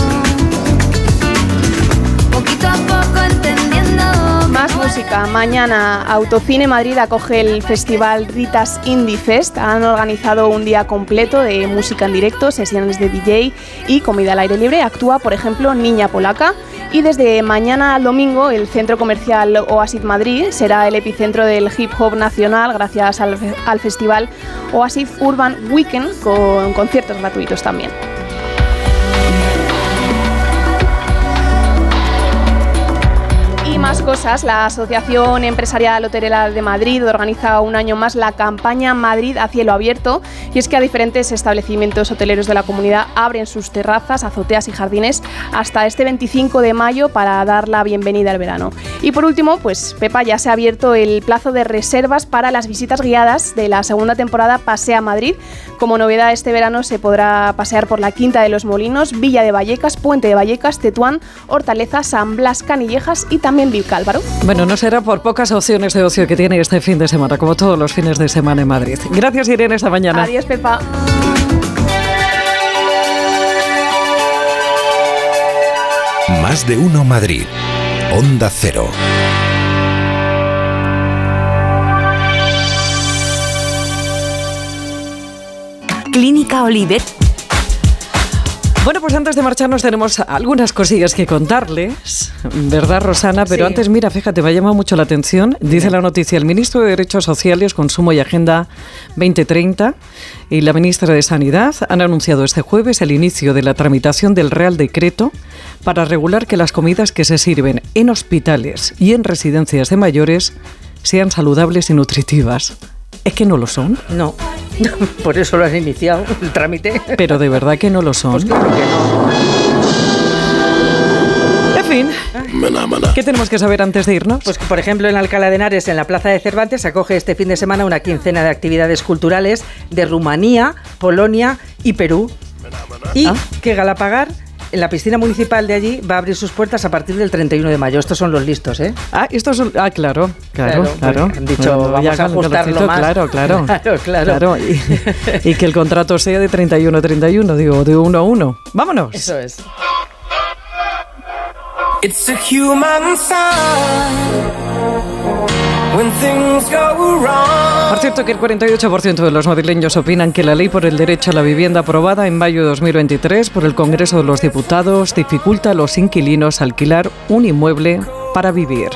Poquito a poco entendiendo. Más música. Mañana Autocine Madrid acoge el festival Ritas Indie Fest. Han organizado un día completo de música en directo, sesiones de DJ y comida al aire libre. Actúa, por ejemplo, Niña Polaca. Y desde mañana al domingo, el centro comercial Oasis Madrid será el epicentro del hip hop nacional gracias al festival Oasis Urban Weekend, con conciertos gratuitos también. Más cosas, la Asociación Empresarial Hotelera de Madrid organiza un año más la campaña Madrid a cielo abierto, y es que a diferentes establecimientos hoteleros de la comunidad abren sus terrazas, azoteas y jardines hasta este 25 de mayo para dar la bienvenida al verano. Y por último, pues Pepa, ya se ha abierto el plazo de reservas para las visitas guiadas de la segunda temporada Pasea Madrid. Como novedad, este verano se podrá pasear por la Quinta de los Molinos, Villa de Vallecas, Puente de Vallecas, Tetuán, Hortaleza, San Blas, Canillejas y también Vilcabamba. Mónica Álvaro. Bueno, no será por pocas opciones de ocio que tiene este fin de semana, como todos los fines de semana en Madrid. Gracias, Irene, esta mañana. Adiós, Pepa. Más de uno Madrid. Onda Cero. Clínica Olivet. Bueno, pues antes de marcharnos tenemos algunas cosillas que contarles, ¿verdad, Rosana? Pero antes, mira, fíjate, me ha llamado mucho la atención. Dice la noticia, el ministro de Derechos Sociales, Consumo y Agenda 2030 y la ministra de Sanidad han anunciado este jueves el inicio de la tramitación del Real Decreto para regular que las comidas que se sirven en hospitales y en residencias de mayores sean saludables y nutritivas. ¿Es que no lo son? No, por eso lo has iniciado, el trámite. Pero de verdad que no lo son. Pues claro que no. En fin, ¿qué tenemos que saber antes de irnos? Pues por ejemplo en Alcalá de Henares, en la Plaza de Cervantes, se acoge este fin de semana una quincena de actividades culturales de Rumanía, Polonia y Perú. Y que Galapagar, en la piscina municipal de allí, va a abrir sus puertas a partir del 31 de mayo. Estos son los listos, ¿eh? Estos son... claro. Han dicho, bueno, vamos a ajustarlo más. Claro. Y que el contrato sea de 31 a 31, digo, de 1 a 1. ¡Vámonos! Eso es. It's a human sign when things go wrong. Por cierto, que el 48% de los madrileños opinan que la ley por el derecho a la vivienda aprobada en mayo de 2023 por el Congreso de los Diputados dificulta a los inquilinos alquilar un inmueble para vivir.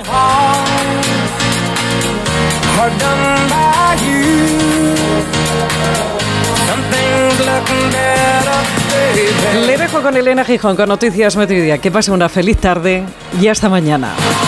Le dejo con Elena Gijón con Noticias Mediodía. Que pase una feliz tarde y hasta mañana.